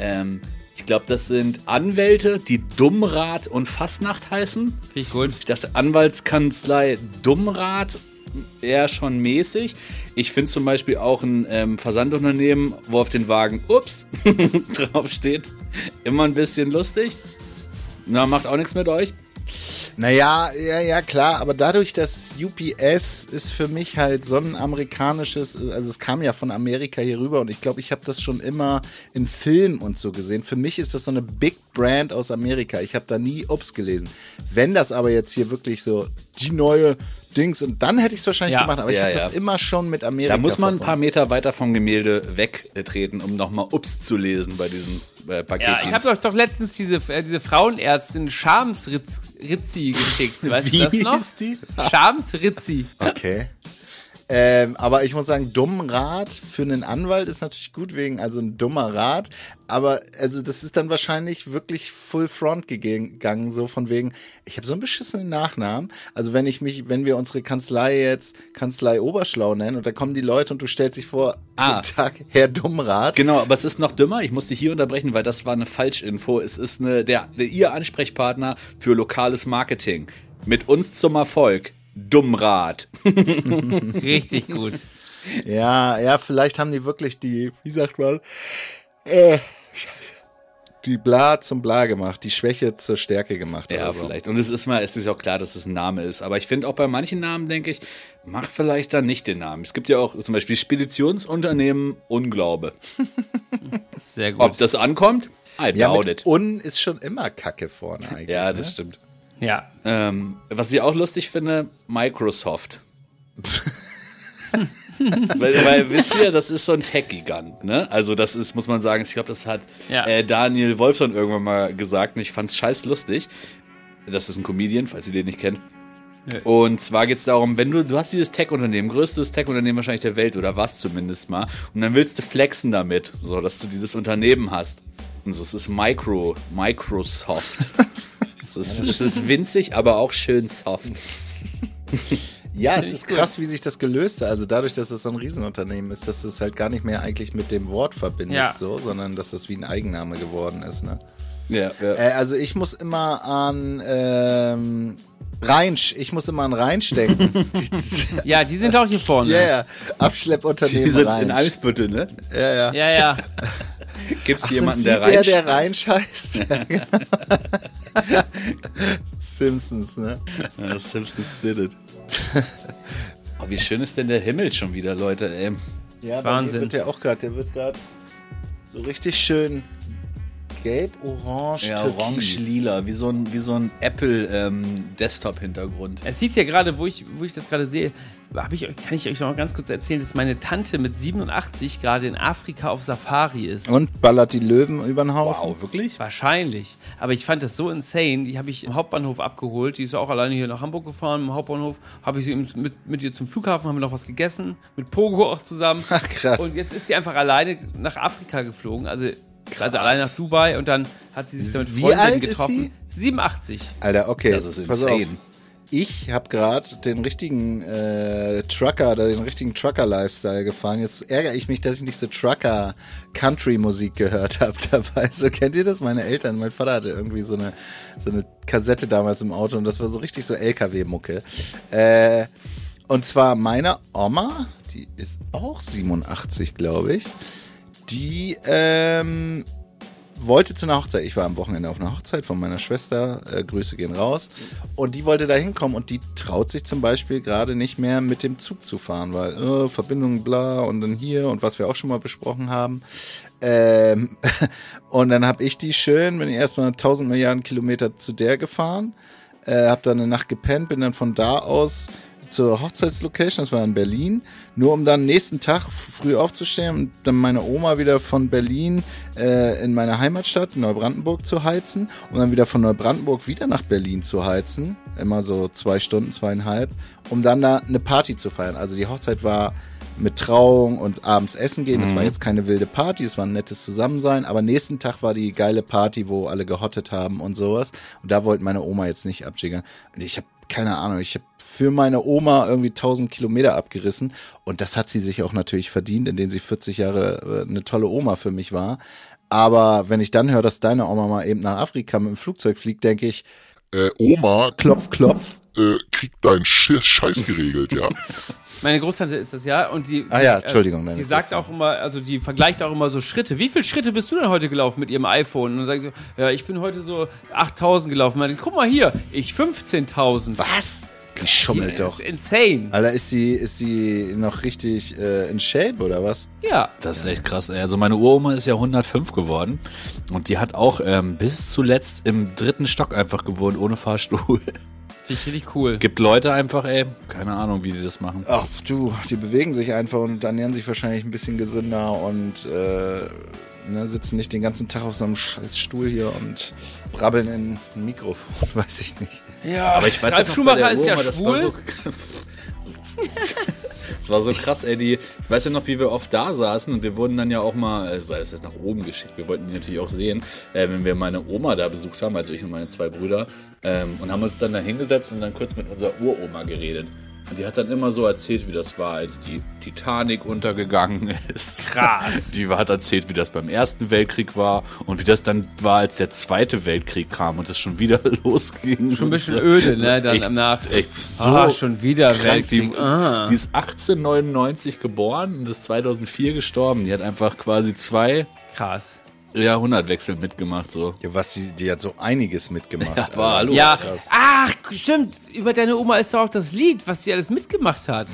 ich glaube, das sind Anwälte, die Dummrat und Fastnacht heißen. Finde ich gut. Ich dachte, Anwaltskanzlei Dummrat eher schon mäßig. Ich finde zum Beispiel auch ein Versandunternehmen, wo auf den Wagen Ups drauf steht, immer ein bisschen lustig. Na, macht auch nichts mit euch. Naja, ja, klar, aber dadurch, dass UPS ist für mich halt so ein amerikanisches, also es kam ja von Amerika hier rüber und ich glaube, ich habe das schon immer in Filmen und so gesehen. Für mich ist das so eine Big Brand aus Amerika. Ich habe da nie Ups gelesen. Wenn das aber jetzt hier wirklich so die neue Dings und dann hätte ich es wahrscheinlich gemacht, aber ich habe das immer schon mit Amerika Da muss man ein verbunden. paar Meter weiter vom Gemälde wegtreten, um nochmal Ups zu lesen bei diesem Paket. Ja, ich habe euch doch letztens diese Frauenärztin Schams-Rizzi geschickt. Weißt du das noch? Ist die? Schams-Rizzi. Okay. Aber ich muss sagen, Dummrat für einen Anwalt ist natürlich gut also ein dummer Rat. Aber also das ist dann wahrscheinlich wirklich full front gegangen, so von wegen, ich habe so einen beschissenen Nachnamen. Also wenn wir unsere Kanzlei jetzt Kanzlei Oberschlau nennen und da kommen die Leute und du stellst dich vor, guten Tag, Herr Dummrat. Genau, aber es ist noch dümmer. Ich musste hier unterbrechen, weil das war eine Falschinfo. Es ist ihr Ansprechpartner für lokales Marketing. Mit uns zum Erfolg. Dummrat. Richtig gut. Ja, vielleicht haben die wirklich die, wie sagt man, die Bla zum Bla gemacht, die Schwäche zur Stärke gemacht. Ja, oder so. vielleicht. Und es ist ja auch klar, dass es ein Name ist. Aber ich finde auch bei manchen Namen, denke ich, mach vielleicht dann nicht den Namen. Es gibt ja auch zum Beispiel Speditionsunternehmen Unglaube. Sehr gut. Ob das ankommt? I Ja, doubt mit it. Un ist schon immer Kacke vorne eigentlich. Ja, das ne? stimmt. Ja. Was ich auch lustig finde, Microsoft. weil wisst ihr, das ist so ein Tech-Gigant, ne? Also das ist, muss man sagen, ich glaube, das hat Daniel Wolfson irgendwann mal gesagt und ich fand's scheiß lustig. Das ist ein Comedian, falls ihr den nicht kennt. Nee. Und zwar geht's darum, wenn du hast dieses Tech-Unternehmen, größtes Tech-Unternehmen wahrscheinlich der Welt oder was zumindest mal, und dann willst du flexen damit, so dass du dieses Unternehmen hast. Und das ist Microsoft. Es ist winzig, aber auch schön soft. Ja, es ist krass, wie sich das gelöst hat. Also dadurch, dass es so ein Riesenunternehmen ist, dass du es halt gar nicht mehr eigentlich mit dem Wort verbindest, so, sondern dass das wie ein Eigenname geworden ist. Ne? Ja. Also ich muss immer an Rheinsch denken. Ja, die sind auch hier vorne. Ja, Abschleppunternehmen Die sind Rheinsch. in Eimsbüttel, ne? Ja. Gibt's Ach, jemanden, sind der Sie rein? der Rheinsch heißt? Simpsons, ne? Ja, Simpsons did it. Oh, wie schön ist denn der Himmel schon wieder, Leute, ey. Ja, Wahnsinn. der wird gerade so richtig schön gelb, orange, Ja, türkis. orange-lila, wie so ein Apple-Desktop-Hintergrund. Es sieht ja gerade, wo ich das gerade sehe, kann ich euch noch mal ganz kurz erzählen, dass meine Tante mit 87 gerade in Afrika auf Safari ist. Und ballert die Löwen über den Haufen. Wow, wirklich? Wahrscheinlich. Aber ich fand das so insane. Die habe ich im Hauptbahnhof abgeholt. Die ist auch alleine hier nach Hamburg gefahren. Im Hauptbahnhof habe ich sie mit ihr zum Flughafen, haben wir noch was gegessen. Mit Pogo auch zusammen. Ach, krass. Und jetzt ist sie einfach alleine nach Afrika geflogen. Also alleine nach Dubai. Und dann hat sie sich da mit Wie Freundinnen alt ist getroffen. 87. Alter, okay. Das ist pass insane. auf. Ich habe gerade den richtigen Trucker-Lifestyle gefahren. Jetzt ärgere ich mich, dass ich nicht so Trucker-Country-Musik gehört habe dabei. So, kennt ihr das? Meine Eltern, mein Vater hatte irgendwie so eine Kassette damals im Auto und das war so richtig so LKW-Mucke. Und zwar meine Oma, die ist auch 87, glaube ich, die wollte zu einer Hochzeit. Ich war am Wochenende auf einer Hochzeit von meiner Schwester. Grüße gehen raus. Und die wollte da hinkommen und die traut sich zum Beispiel gerade nicht mehr mit dem Zug zu fahren, weil Verbindung bla und dann hier und was wir auch schon mal besprochen haben. Und dann habe ich die schön, bin ich erstmal 1000 Milliarden Kilometer zu der gefahren. hab da eine Nacht gepennt, bin dann von da aus zur Hochzeitslocation, das war in Berlin, nur um dann nächsten Tag früh aufzustehen und dann meine Oma wieder von Berlin in meine Heimatstadt Neubrandenburg zu heizen und dann wieder von Neubrandenburg wieder nach Berlin zu heizen, immer so 2 Stunden, 2,5, um dann da eine Party zu feiern. Also die Hochzeit war mit Trauung und abends essen gehen, das war jetzt keine wilde Party, es war ein nettes Zusammensein, aber nächsten Tag war die geile Party, wo alle gehottet haben und sowas und da wollte meine Oma jetzt nicht abschickern. Und ich habe keine Ahnung, ich habe für meine Oma irgendwie 1000 Kilometer abgerissen und das hat sie sich auch natürlich verdient, indem sie 40 Jahre eine tolle Oma für mich war. Aber wenn ich dann höre, dass deine Oma mal eben nach Afrika mit dem Flugzeug fliegt, denke ich, Oma, klopf, klopf. kriegt deinen Scheiß geregelt, ja. Meine Großtante ist das, ja. Und die, Entschuldigung. Die sagt auch immer, also die vergleicht auch immer so Schritte. Wie viele Schritte bist du denn heute gelaufen mit ihrem iPhone? Und dann sagt sie, ja, ich bin heute so 8.000 gelaufen. Man denkt, guck mal hier, ich 15.000. Was? Die schummelt doch. Das ist insane. Alter, ist sie noch richtig in Shape oder was? Ja. Das ist echt krass. Also meine Uroma ist ja 105 geworden und die hat auch bis zuletzt im 3. Stock einfach gewohnt, ohne Fahrstuhl. Finde ich richtig cool. Gibt Leute einfach, keine Ahnung, wie die das machen. Ach du, die bewegen sich einfach und ernähren sich wahrscheinlich ein bisschen gesünder und sitzen nicht den ganzen Tag auf so einem scheiß Stuhl hier und brabbeln in ein Mikrofon, weiß ich nicht. Ja, aber ich weiß Ralf Schumacher ist ja das schwul. Das war so krass, ey. Ich weiß ja noch, wie wir oft da saßen und wir wurden dann ja auch mal, also das ist nach oben geschickt. Wir wollten die natürlich auch sehen, wenn wir meine Oma da besucht haben, also ich und meine 2 Brüder, und haben uns dann da hingesetzt und dann kurz mit unserer Uroma geredet. Und die hat dann immer so erzählt, wie das war, als die Titanic untergegangen ist. Krass. Die hat erzählt, wie das beim Ersten Weltkrieg war und wie das dann war, als der Zweite Weltkrieg kam und es schon wieder losging. Schon ein bisschen öde, ne? Dann echt, am Nach. Echt so schon wieder krank. Weltkrieg. Die ist 1899 geboren und ist 2004 gestorben. Die hat einfach quasi 2 Krass. Jahrhundertwechsel mitgemacht, so. Ja, die hat so einiges mitgemacht. Ja, war, hallo. Ja, krass. ach, stimmt. Über deine Oma ist doch auch das Lied, was sie alles mitgemacht hat.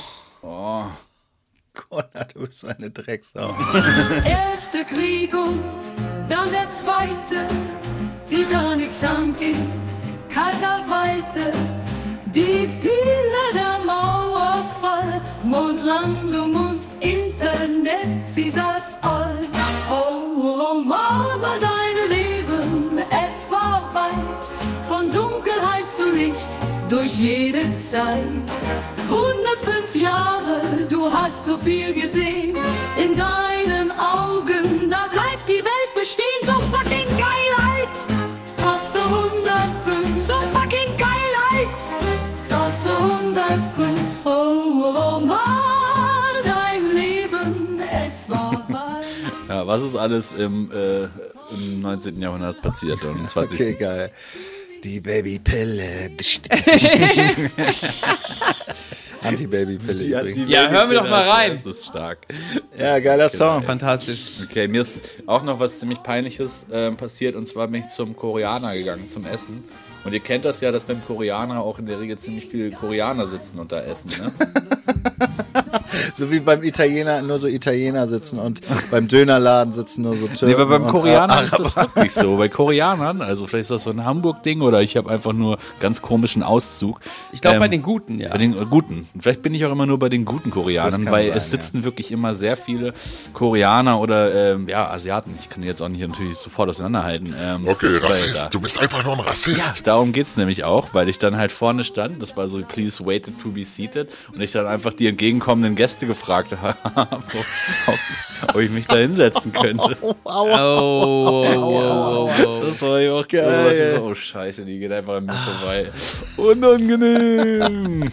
Gott, du bist so eine Drecksau. Erster Krieg und dann der zweite. Titanic sank in kalter Weite. Die Pille der Mauerfall, Mondlandung und Internet, sie saß all. Oh, Mama, dein Leben, es war weit, von Dunkelheit zu Licht, durch jede Zeit. 105 Jahre, du hast so viel gesehen, in deinen Augen, da bleibt die Welt bestehen, so fucking Geilheit. Hast du 105, so fucking Geilheit. Hast du 105, oh, Mann, dein Leben, es war weit. Ja, was ist alles im 19. Jahrhundert passiert und im 20. Okay, geil. Die Babypille. Anti-Babypille übrigens. Ja, hören wir doch mal rein. Das ist stark. Ja, geiler Song. Fantastisch. Okay, mir ist auch noch was ziemlich Peinliches passiert und zwar bin ich zum Koreaner gegangen, zum Essen. Und ihr kennt das ja, dass beim Koreaner auch in der Regel ziemlich viele Koreaner sitzen und da essen, ne? So wie beim Italiener nur so Italiener sitzen und beim Dönerladen sitzen nur so Türken. Nee, aber beim und Koreaner ist Araber. das wirklich so. Bei Koreanern, also vielleicht ist das so ein Hamburg-Ding oder ich habe einfach nur ganz komischen Auszug. Ich glaube bei den Guten, ja. Bei den Guten. Vielleicht bin ich auch immer nur bei den guten Koreanern, Das kann weil sein, es sitzen wirklich immer sehr viele Koreaner oder Asiaten. Ich kann die jetzt auch nicht natürlich sofort auseinanderhalten. Okay, weil Rassist. da- Du bist einfach nur ein Rassist. Darum geht's nämlich auch, weil ich dann halt vorne stand, das war so, please wait to be seated, und ich dann einfach die entgegenkommenden Gäste gefragt habe, ob ich mich da hinsetzen könnte. Oh. Das war ja auch Geil. so, oh Scheiße, die geht einfach an mir vorbei. Unangenehm.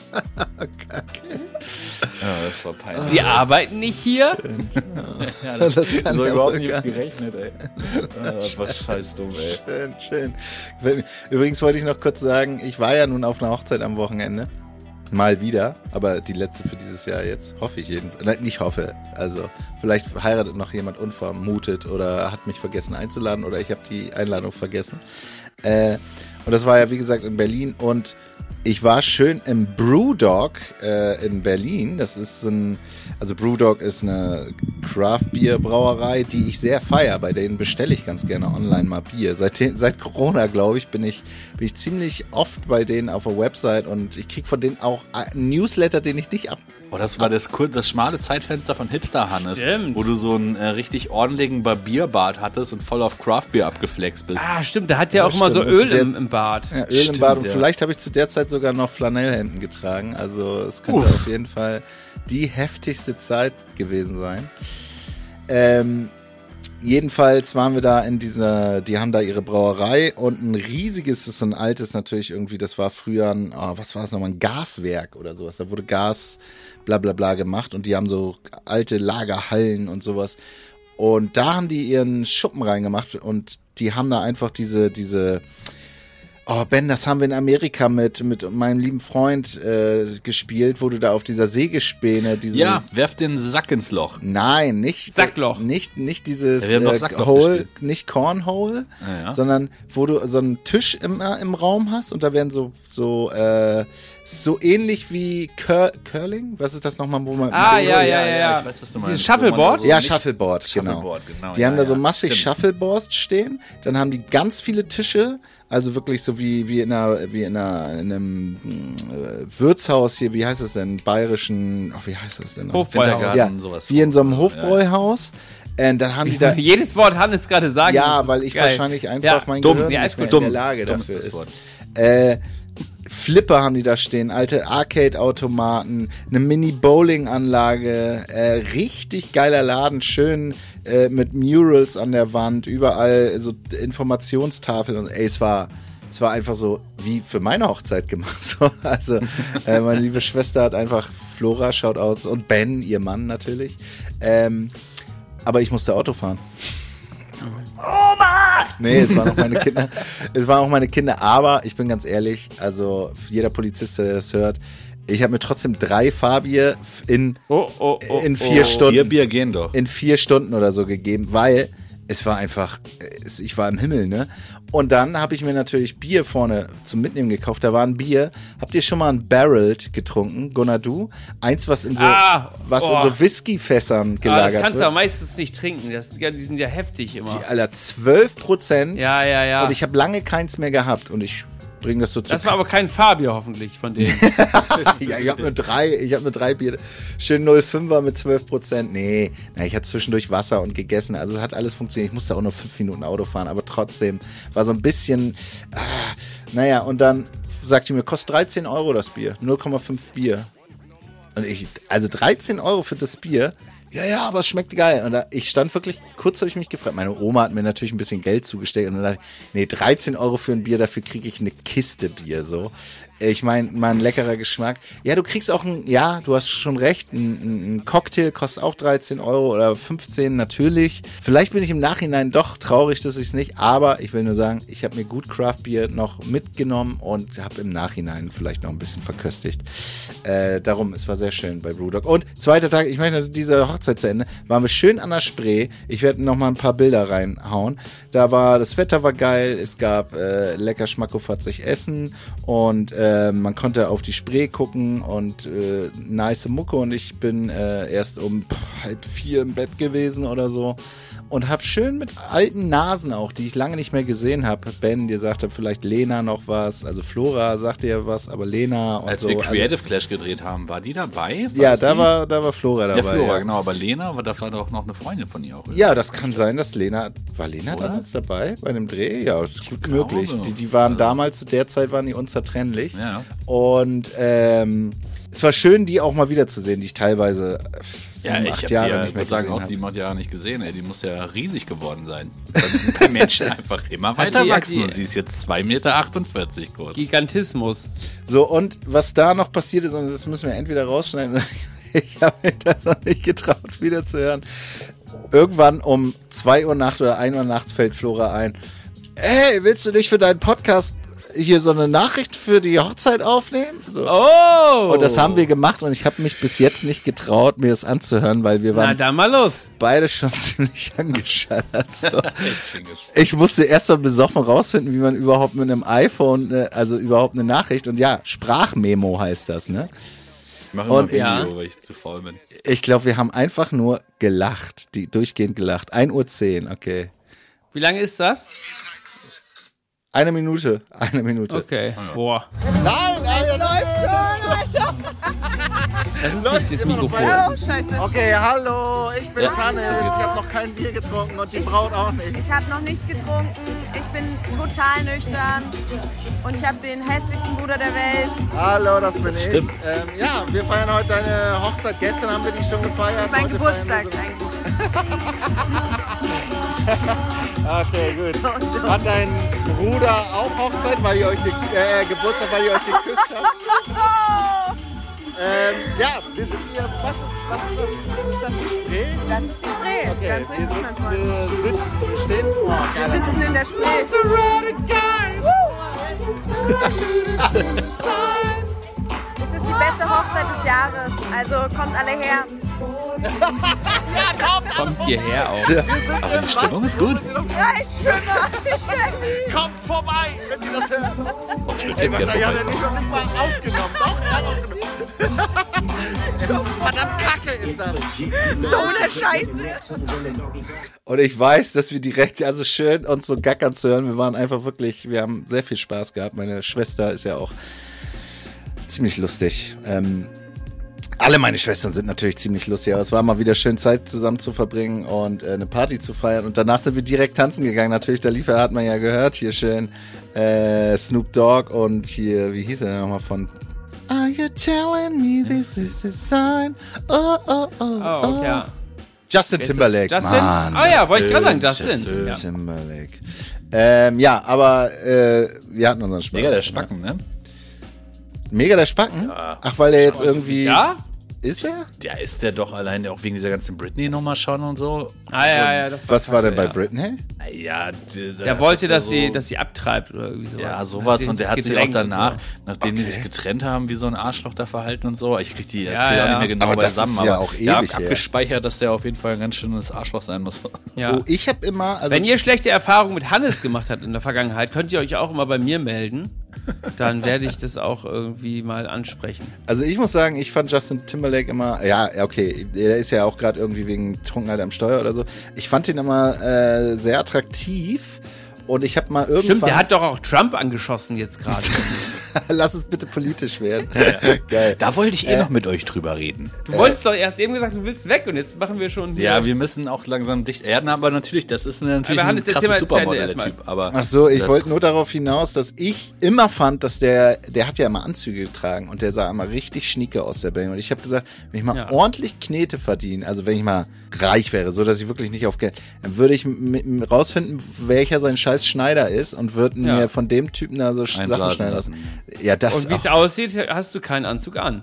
Ja, das war peinlich. Sie arbeiten nicht hier? Ja, Das kann so ja überhaupt wohl nicht gar gerechnet, ey. Das war scheiß dumm, ey. Schön. Übrigens wollte ich noch kurz sagen, ich war ja nun auf einer Hochzeit am Wochenende. Mal wieder, aber die letzte für dieses Jahr jetzt, hoffe ich jedenfalls. Nein, nicht hoffe, also vielleicht heiratet noch jemand unvermutet oder hat mich vergessen einzuladen oder ich habe die Einladung vergessen. Und das war ja, wie gesagt, in Berlin. Und ich war schön im Brewdog in Berlin. Das ist also Brewdog ist eine Craft-Bier-Brauerei, die ich sehr feiere. Bei denen bestelle ich ganz gerne online mal Bier. Seit Corona, glaube ich, bin ich ziemlich oft bei denen auf der Website und ich kriege von denen auch einen Newsletter, den ich nicht Das war das schmale Zeitfenster von Hipster Hannes, Stimmt. wo du so einen richtig ordentlichen Barbierbart hattest und voll auf Craftbier abgeflext bist. Ah, stimmt, der hat ja auch immer so stimmt. Öl im Bart. Ja, Öl Stimmt, im Bart und ja. vielleicht habe ich zu der Zeit sogar noch Flanellhemden getragen. Also es könnte auf jeden Fall die heftigste Zeit gewesen sein. Jedenfalls waren wir da die haben da ihre Brauerei und ein riesiges, das ist so ein altes natürlich irgendwie, das war früher was war das nochmal, ein Gaswerk oder sowas. Da wurde Gas bla bla bla gemacht und die haben so alte Lagerhallen und sowas. Und da haben die ihren Schuppen reingemacht und die haben da einfach diese oh, Ben, das haben wir in Amerika mit meinem lieben Freund gespielt, wo du da auf dieser Sägespäne Ja, werf den Sack ins Loch. Nein, nicht Sackloch. Nicht dieses Ja, wir haben doch Sackloch Hole, gespielt. nicht Cornhole, Ja. sondern wo du so einen Tisch im Raum hast und da werden so ähnlich wie Curling. Was ist das nochmal, wo man Ah, mit ja, so- ja. Ich weiß, was du meinst. Dieses Shuffleboard? Ja, Shuffleboard, genau. Shuffleboard, genau. Die haben da so ja, massig stimmt. Shuffleboards stehen. Dann haben die ganz viele Tische, also wirklich so wie in einem Wirtshaus hier, wie heißt das denn? Bayerischen, wie heißt das denn? noch? Hofbräuhaus. Wintergarten, Ja, sowas. wie in so einem Hofbräuhaus. Dann haben die da, Jedes Wort Hannes gerade sagen. das ja, ist weil ich geil. wahrscheinlich einfach mein dumm. Gehirn Ja, nicht ist mehr gut. in der Lage Dumm dafür ist das ist. Wort. Flipper haben die da stehen, alte Arcade-Automaten, eine Mini-Bowling-Anlage, richtig geiler Laden, schön mit Murals an der Wand, überall so Informationstafeln und es war einfach so wie für meine Hochzeit gemacht. So, also meine liebe Schwester hat einfach Flora, Shoutouts und Ben, ihr Mann natürlich. Aber ich musste Auto fahren. Nee, es waren auch meine Kinder. Aber ich bin ganz ehrlich, also jeder Polizist, der das hört, ich habe mir trotzdem 3 Fahrbier in 4 Stunden. 4 Bier gehen doch. In 4 Stunden oder so gegeben, weil es war einfach, ich war im Himmel, ne? Und dann habe ich mir natürlich Bier vorne zum Mitnehmen gekauft. Da war ein Bier. Habt ihr schon mal ein Barreled getrunken, Gunnar, du? Eins, was in so Whiskyfässern Ah, gelagert das kannst du wird. aber meistens nicht trinken. Die sind ja heftig immer. Alter, 12%. Ja. Und ich habe lange keins mehr gehabt. Und ich bringe das so zu. Das war aber kein Fabier hoffentlich von denen. Ja, ich habe nur 3 Bier. Schön 0,5er mit 12%. Nee, ich hatte zwischendurch Wasser und gegessen. Also es hat alles funktioniert. Ich musste auch nur 5 Minuten Auto fahren. Aber trotzdem war so ein bisschen, und dann sagte ich mir, kostet 13 Euro das Bier. 0,5 Bier. Und also 13 Euro für das Bier. Ja, aber es schmeckt geil. Und ich stand wirklich, kurz habe ich mich gefragt, meine Oma hat mir natürlich ein bisschen Geld zugesteckt und dann dachte ich, nee, 13 Euro für ein Bier, dafür kriege ich eine Kiste Bier, so. Ich meine, mal ein leckerer Geschmack. Ja, du kriegst auch du hast schon recht, ein Cocktail kostet auch 13 Euro oder 15 natürlich. Vielleicht bin ich im Nachhinein doch traurig, dass ich es nicht, aber ich will nur sagen, ich habe mir gut Craft Beer noch mitgenommen und habe im Nachhinein vielleicht noch ein bisschen verköstigt. Darum, es war sehr schön bei Brewdog. Und zweiter Tag, ich möchte diese Hochzeit zu Ende, waren wir schön an der Spree. Ich werde noch mal ein paar Bilder reinhauen. Das Wetter war geil, es gab lecker schmackofatzig Essen und man konnte auf die Spree gucken und nice Mucke und ich bin erst um 3:30 im Bett gewesen oder so und hab schön mit alten Nasen auch, die ich lange nicht mehr gesehen habe. Ben, dir sagte vielleicht Lena noch was, also Flora sagte ja was, aber Lena und Als so. wir Creative Clash gedreht haben, war die dabei? Ja, das da die? war Flora dabei. Ja, Flora, ja. genau, aber Lena, da war doch noch eine Freundin von ihr auch. Ja, das kann sein, dass war Lena Oder? damals dabei bei dem Dreh? Ja, ist gut glaube. möglich. Die waren damals, zu der Zeit waren die unzertrennlich. Ja. Und es war schön, die auch mal wiederzusehen, die ich teilweise 7, 8 Jahre nicht ich mehr würde sagen, gesehen auch habe. 7 Jahre nicht gesehen, ey. Die muss ja riesig geworden sein. Weil Menschen einfach immer weiter hat wachsen die- und sie ist jetzt 2,48 Meter groß. Gigantismus. So, und was da noch passiert ist, und das müssen wir entweder rausschneiden, ich habe mir das noch nicht getraut, wiederzuhören. Irgendwann um 2 Uhr nachts oder 1 Uhr nachts fällt Flora ein, hey, willst du dich für deinen Podcast hier so eine Nachricht für die Hochzeit aufnehmen? So. Oh! Und das haben wir gemacht und ich habe mich bis jetzt nicht getraut, mir das anzuhören, weil wir Na, waren dann mal los. beide schon ziemlich angeschallert. So. Ich musste erst mal besoffen rausfinden, wie man überhaupt mit einem iPhone, also überhaupt eine Nachricht, und ja, Sprachmemo heißt das, ne? Ich mache immer Und- Video, Ja. weil ich zu faul bin. Ich glaube, wir haben einfach nur gelacht, durchgehend gelacht. 1:10 Uhr, okay. Wie lange ist das? 1 Minute. Okay. Boah. Nein, Alter, Das ist nicht das Mikrofon. Oh, scheiße. Okay, hallo, ich bin Hannes. Ich habe noch kein Bier getrunken und die Braut auch nicht. Ich habe noch nichts getrunken. Ich bin total nüchtern. Und ich habe den hässlichsten Bruder der Welt. Hallo, das bin ich. Stimmt. Ja, wir feiern heute deine Hochzeit. Gestern haben wir die schon gefeiert. Das ist mein Heute Geburtstag feiern wir eigentlich. Okay, gut. Hat dein Bruder auch Hochzeit, weil ihr euch Geburtstag, weil ihr euch geküsst habt? Ja, wir sind hier. Was ist das? Die Spree? Das ist die Spree. Okay, Ganz richtig, mein Freund. wir stehen. Oh, Wir sitzen in der Spree. Es ist die beste Hochzeit des Jahres. Also kommt alle her. Kommt hierher auch. Aber die Stimmung ist gut. Ja, ich schwimmer. Kommt vorbei, wenn ihr das hört. Stimmt, Ey, jetzt wahrscheinlich hat gerne er nicht noch nicht mal aufgenommen. Doch, er hat aufgenommen. Es ist verdammt kacke, ist das. So eine Scheiße. Und ich weiß, dass wir direkt, also schön uns so gackern zu hören. Wir waren einfach wirklich, wir haben sehr viel Spaß gehabt. Meine Schwester ist ja auch ziemlich lustig. Alle meine Schwestern sind natürlich ziemlich lustig, aber es war mal wieder schön, Zeit zusammen zu verbringen und eine Party zu feiern. Und danach sind wir direkt tanzen gegangen. Natürlich, da lief er, hat man ja gehört, hier schön Snoop Dogg und hier, wie hieß er denn nochmal von Are you telling me this is a sign? Oh, oh, oh, Oh, okay. Ja. Justin Timberlake. Justin? Mann, Oh ja, wollte ich gerade sagen, Justin. Ja. Timberlake. Ja, aber wir hatten unseren Spaß. Mega der Spacken, ne? Mega der Spacken? Ach, weil der jetzt irgendwie... Ja? Ist er? Ja, ist der doch alleine auch wegen dieser ganzen Britney-Nummer schon und so. Ja, das Was war denn bei ja. Britney? Ja, Der wollte, dass so, sie abtreibt oder irgendwie sowas. Ja, sowas. Und der hat sich auch gedrängt und danach, so. nachdem die sich getrennt haben, wie so ein Arschloch da verhalten und so. Ich krieg die das Ja, krieg ich auch ja. nicht mehr genau Aber das beisammen. ist ja aber auch ich hab ewig her. abgespeichert, dass der auf jeden Fall ein ganz schönes Arschloch sein muss. Ja. Oh, ich habe immer... Also Wenn ihr schlechte Erfahrungen mit Hannes gemacht habt in der Vergangenheit, könnt ihr euch auch immer bei mir melden. Dann werde ich das auch irgendwie mal ansprechen. Also ich muss sagen, ich fand Justin Timberlake immer... Ja, okay, der ist ja auch gerade irgendwie wegen Trunkenheit am Steuer oder so. Ich fand ihn immer sehr attraktiv. Und ich habe mal irgendwann... Stimmt, der hat doch auch Trump angeschossen jetzt gerade. Lass es bitte politisch werden. Geil. Da wollte ich noch mit euch drüber reden. Du wolltest doch erst eben gesagt, du willst weg und jetzt machen wir schon hier. Ja, wir müssen auch langsam dicht erden, aber natürlich, das ist natürlich Aber ein Hannes, erzähl krasses mal zu Ende Supermodel, der erstmal. Typ. Aber Ach so, ich wollte nur darauf hinaus, dass ich immer fand, dass der hat ja immer Anzüge getragen und der sah immer richtig schnieke aus, der Bang. Und ich habe gesagt, wenn ich mal Ja. ordentlich Knete verdiene, also wenn ich mal reich wäre, so dass ich wirklich nicht auf Geld, dann würde ich rausfinden, welcher sein scheiß Schneider ist und würde Ja. mir von dem Typen da so Sachen Einblasen schneiden lassen. lassen. Ja, das Und wie es auch. aussieht, hast du keinen Anzug an.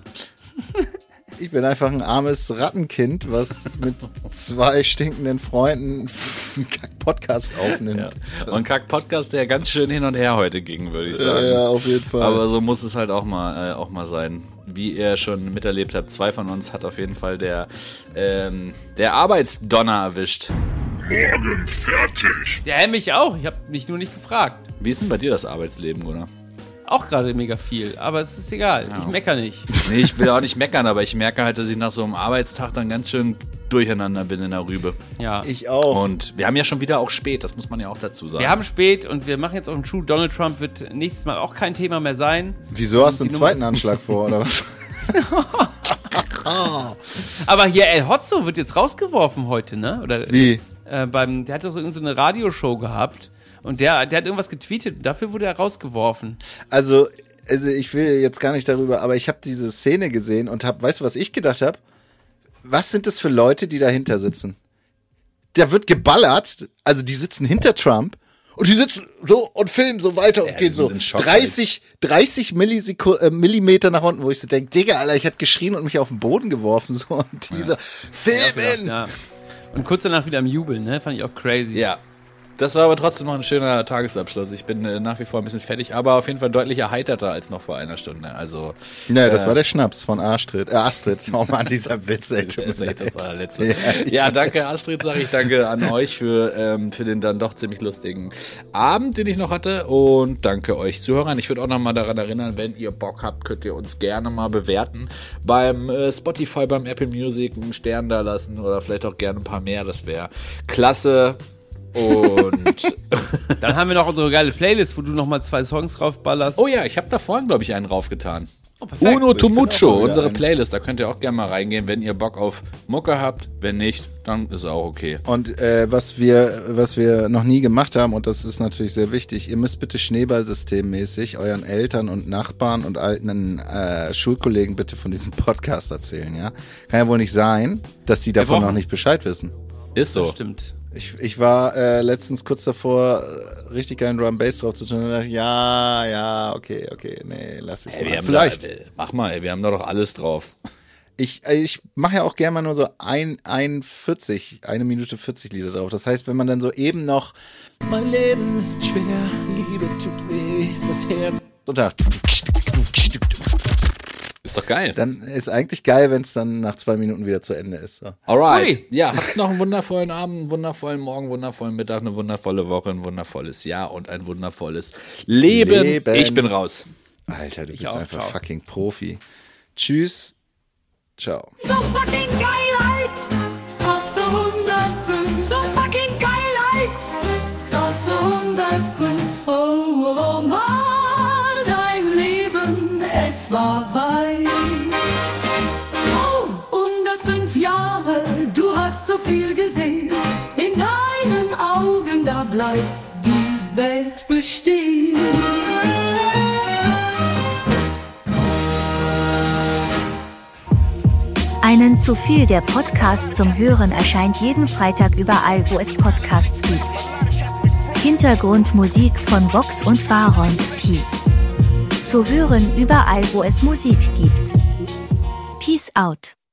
Ich bin einfach ein armes Rattenkind, was mit 2 stinkenden Freunden einen Podcast aufnimmt. ja. Und Kack-Podcast, der ganz schön hin und her heute ging, würde ich sagen. Ja, auf jeden Fall. Aber so muss es halt auch mal sein. Wie ihr schon miterlebt habt, 2 von uns hat auf jeden Fall der Arbeitsdonner erwischt. Morgen fertig. Der mich auch. Ich habe mich nur nicht gefragt. Wie ist denn bei dir das Arbeitsleben, Gunnar? Auch gerade mega viel. Aber es ist egal. Ich mecker nicht. Nee, ich will auch nicht meckern, aber ich merke halt, dass ich nach so einem Arbeitstag dann ganz schön durcheinander bin in der Rübe. Ja. Ich auch. Und wir haben ja schon wieder auch spät, das muss man ja auch dazu sagen. Wir haben spät und wir machen jetzt auch einen Schuh. Donald Trump wird nächstes Mal auch kein Thema mehr sein. Wieso hast du einen Die Nummer zweiten ist- Anschlag vor, oder was? Aber hier El Hotzo wird jetzt rausgeworfen heute, ne? Oder Wie? der hat doch so irgendeine Radioshow gehabt und der hat irgendwas getweetet und dafür wurde er rausgeworfen. Also ich will jetzt gar nicht darüber, aber ich habe diese Szene gesehen und weißt du, was ich gedacht habe? Was sind das für Leute, die dahinter sitzen? Da wird geballert, also die sitzen hinter Trump und die sitzen so und filmen so weiter und die gehen sind so in Schock, 30 Millimeter nach unten, wo ich so denke, Digga, Alter, ich hätte geschrien und mich auf den Boden geworfen so und die so, filmen! Ja. Und kurz danach wieder am Jubeln, ne? Fand ich auch crazy. Ja. Das war aber trotzdem noch ein schöner Tagesabschluss. Ich bin nach wie vor ein bisschen fertig, aber auf jeden Fall deutlich erheiterter als noch vor einer Stunde. Also, Ne, das war der Schnaps von Astrid. Oh Mann, dieser Witz, ey. das war der letzte. Ja, danke Astrid, sage ich. Danke an euch für den dann doch ziemlich lustigen Abend, den ich noch hatte. Und danke euch Zuhörern. Ich würde auch noch mal daran erinnern, wenn ihr Bock habt, könnt ihr uns gerne mal bewerten. Beim Spotify, beim Apple Music einen Stern da lassen oder vielleicht auch gerne ein paar mehr. Das wäre klasse. Und dann haben wir noch unsere geile Playlist, wo du nochmal 2 Songs draufballerst. Oh ja, ich habe da vorhin, glaube ich, einen draufgetan. Oh, perfekt. Uno to Mucho, wieder unsere ein. Playlist. Da könnt ihr auch gerne mal reingehen, wenn ihr Bock auf Mucke habt. Wenn nicht, dann ist auch okay. Und was wir noch nie gemacht haben, und das ist natürlich sehr wichtig, ihr müsst bitte schneeballsystemmäßig euren Eltern und Nachbarn und alten Schulkollegen bitte von diesem Podcast erzählen, ja? Kann ja wohl nicht sein, dass die davon noch nicht Bescheid wissen. Ist so. Das stimmt. Ich war letztens kurz davor, richtig geilen Drum Bass drauf zu tun und dachte, ja, okay, nee, lass ich mal. Vielleicht. Mach mal, ey, wir haben da doch alles drauf. Ich mache ja auch gerne mal nur so 1 Minute 40 Lieder drauf. Das heißt, wenn man dann so eben noch mein Leben ist schwer, Liebe tut weh, das Herz und da Ist doch geil. dann ist eigentlich geil, wenn es dann nach 2 Minuten wieder zu Ende ist. So. Alright. Ui. Ja, habt noch einen wundervollen Abend, einen wundervollen Morgen, einen wundervollen Mittag, eine wundervolle Woche, ein wundervolles Jahr und ein wundervolles Leben. Ich bin raus. Alter, du bist auch, einfach ciao. fucking Profi. Tschüss. Ciao. So fucking Geilheit, das so 105. So fucking Geilheit, das so 105. Oh Mann, dein Leben, es war weit. Oh, 105 Jahre, du hast so viel gesehen. In deinen Augen, da bleibt die Welt bestehen. Einen zu viel, der Podcast zum Hören erscheint jeden Freitag überall, wo es Podcasts gibt. Hintergrundmusik von Vox und Baronski. Zu hören überall, wo es Musik gibt. Peace out.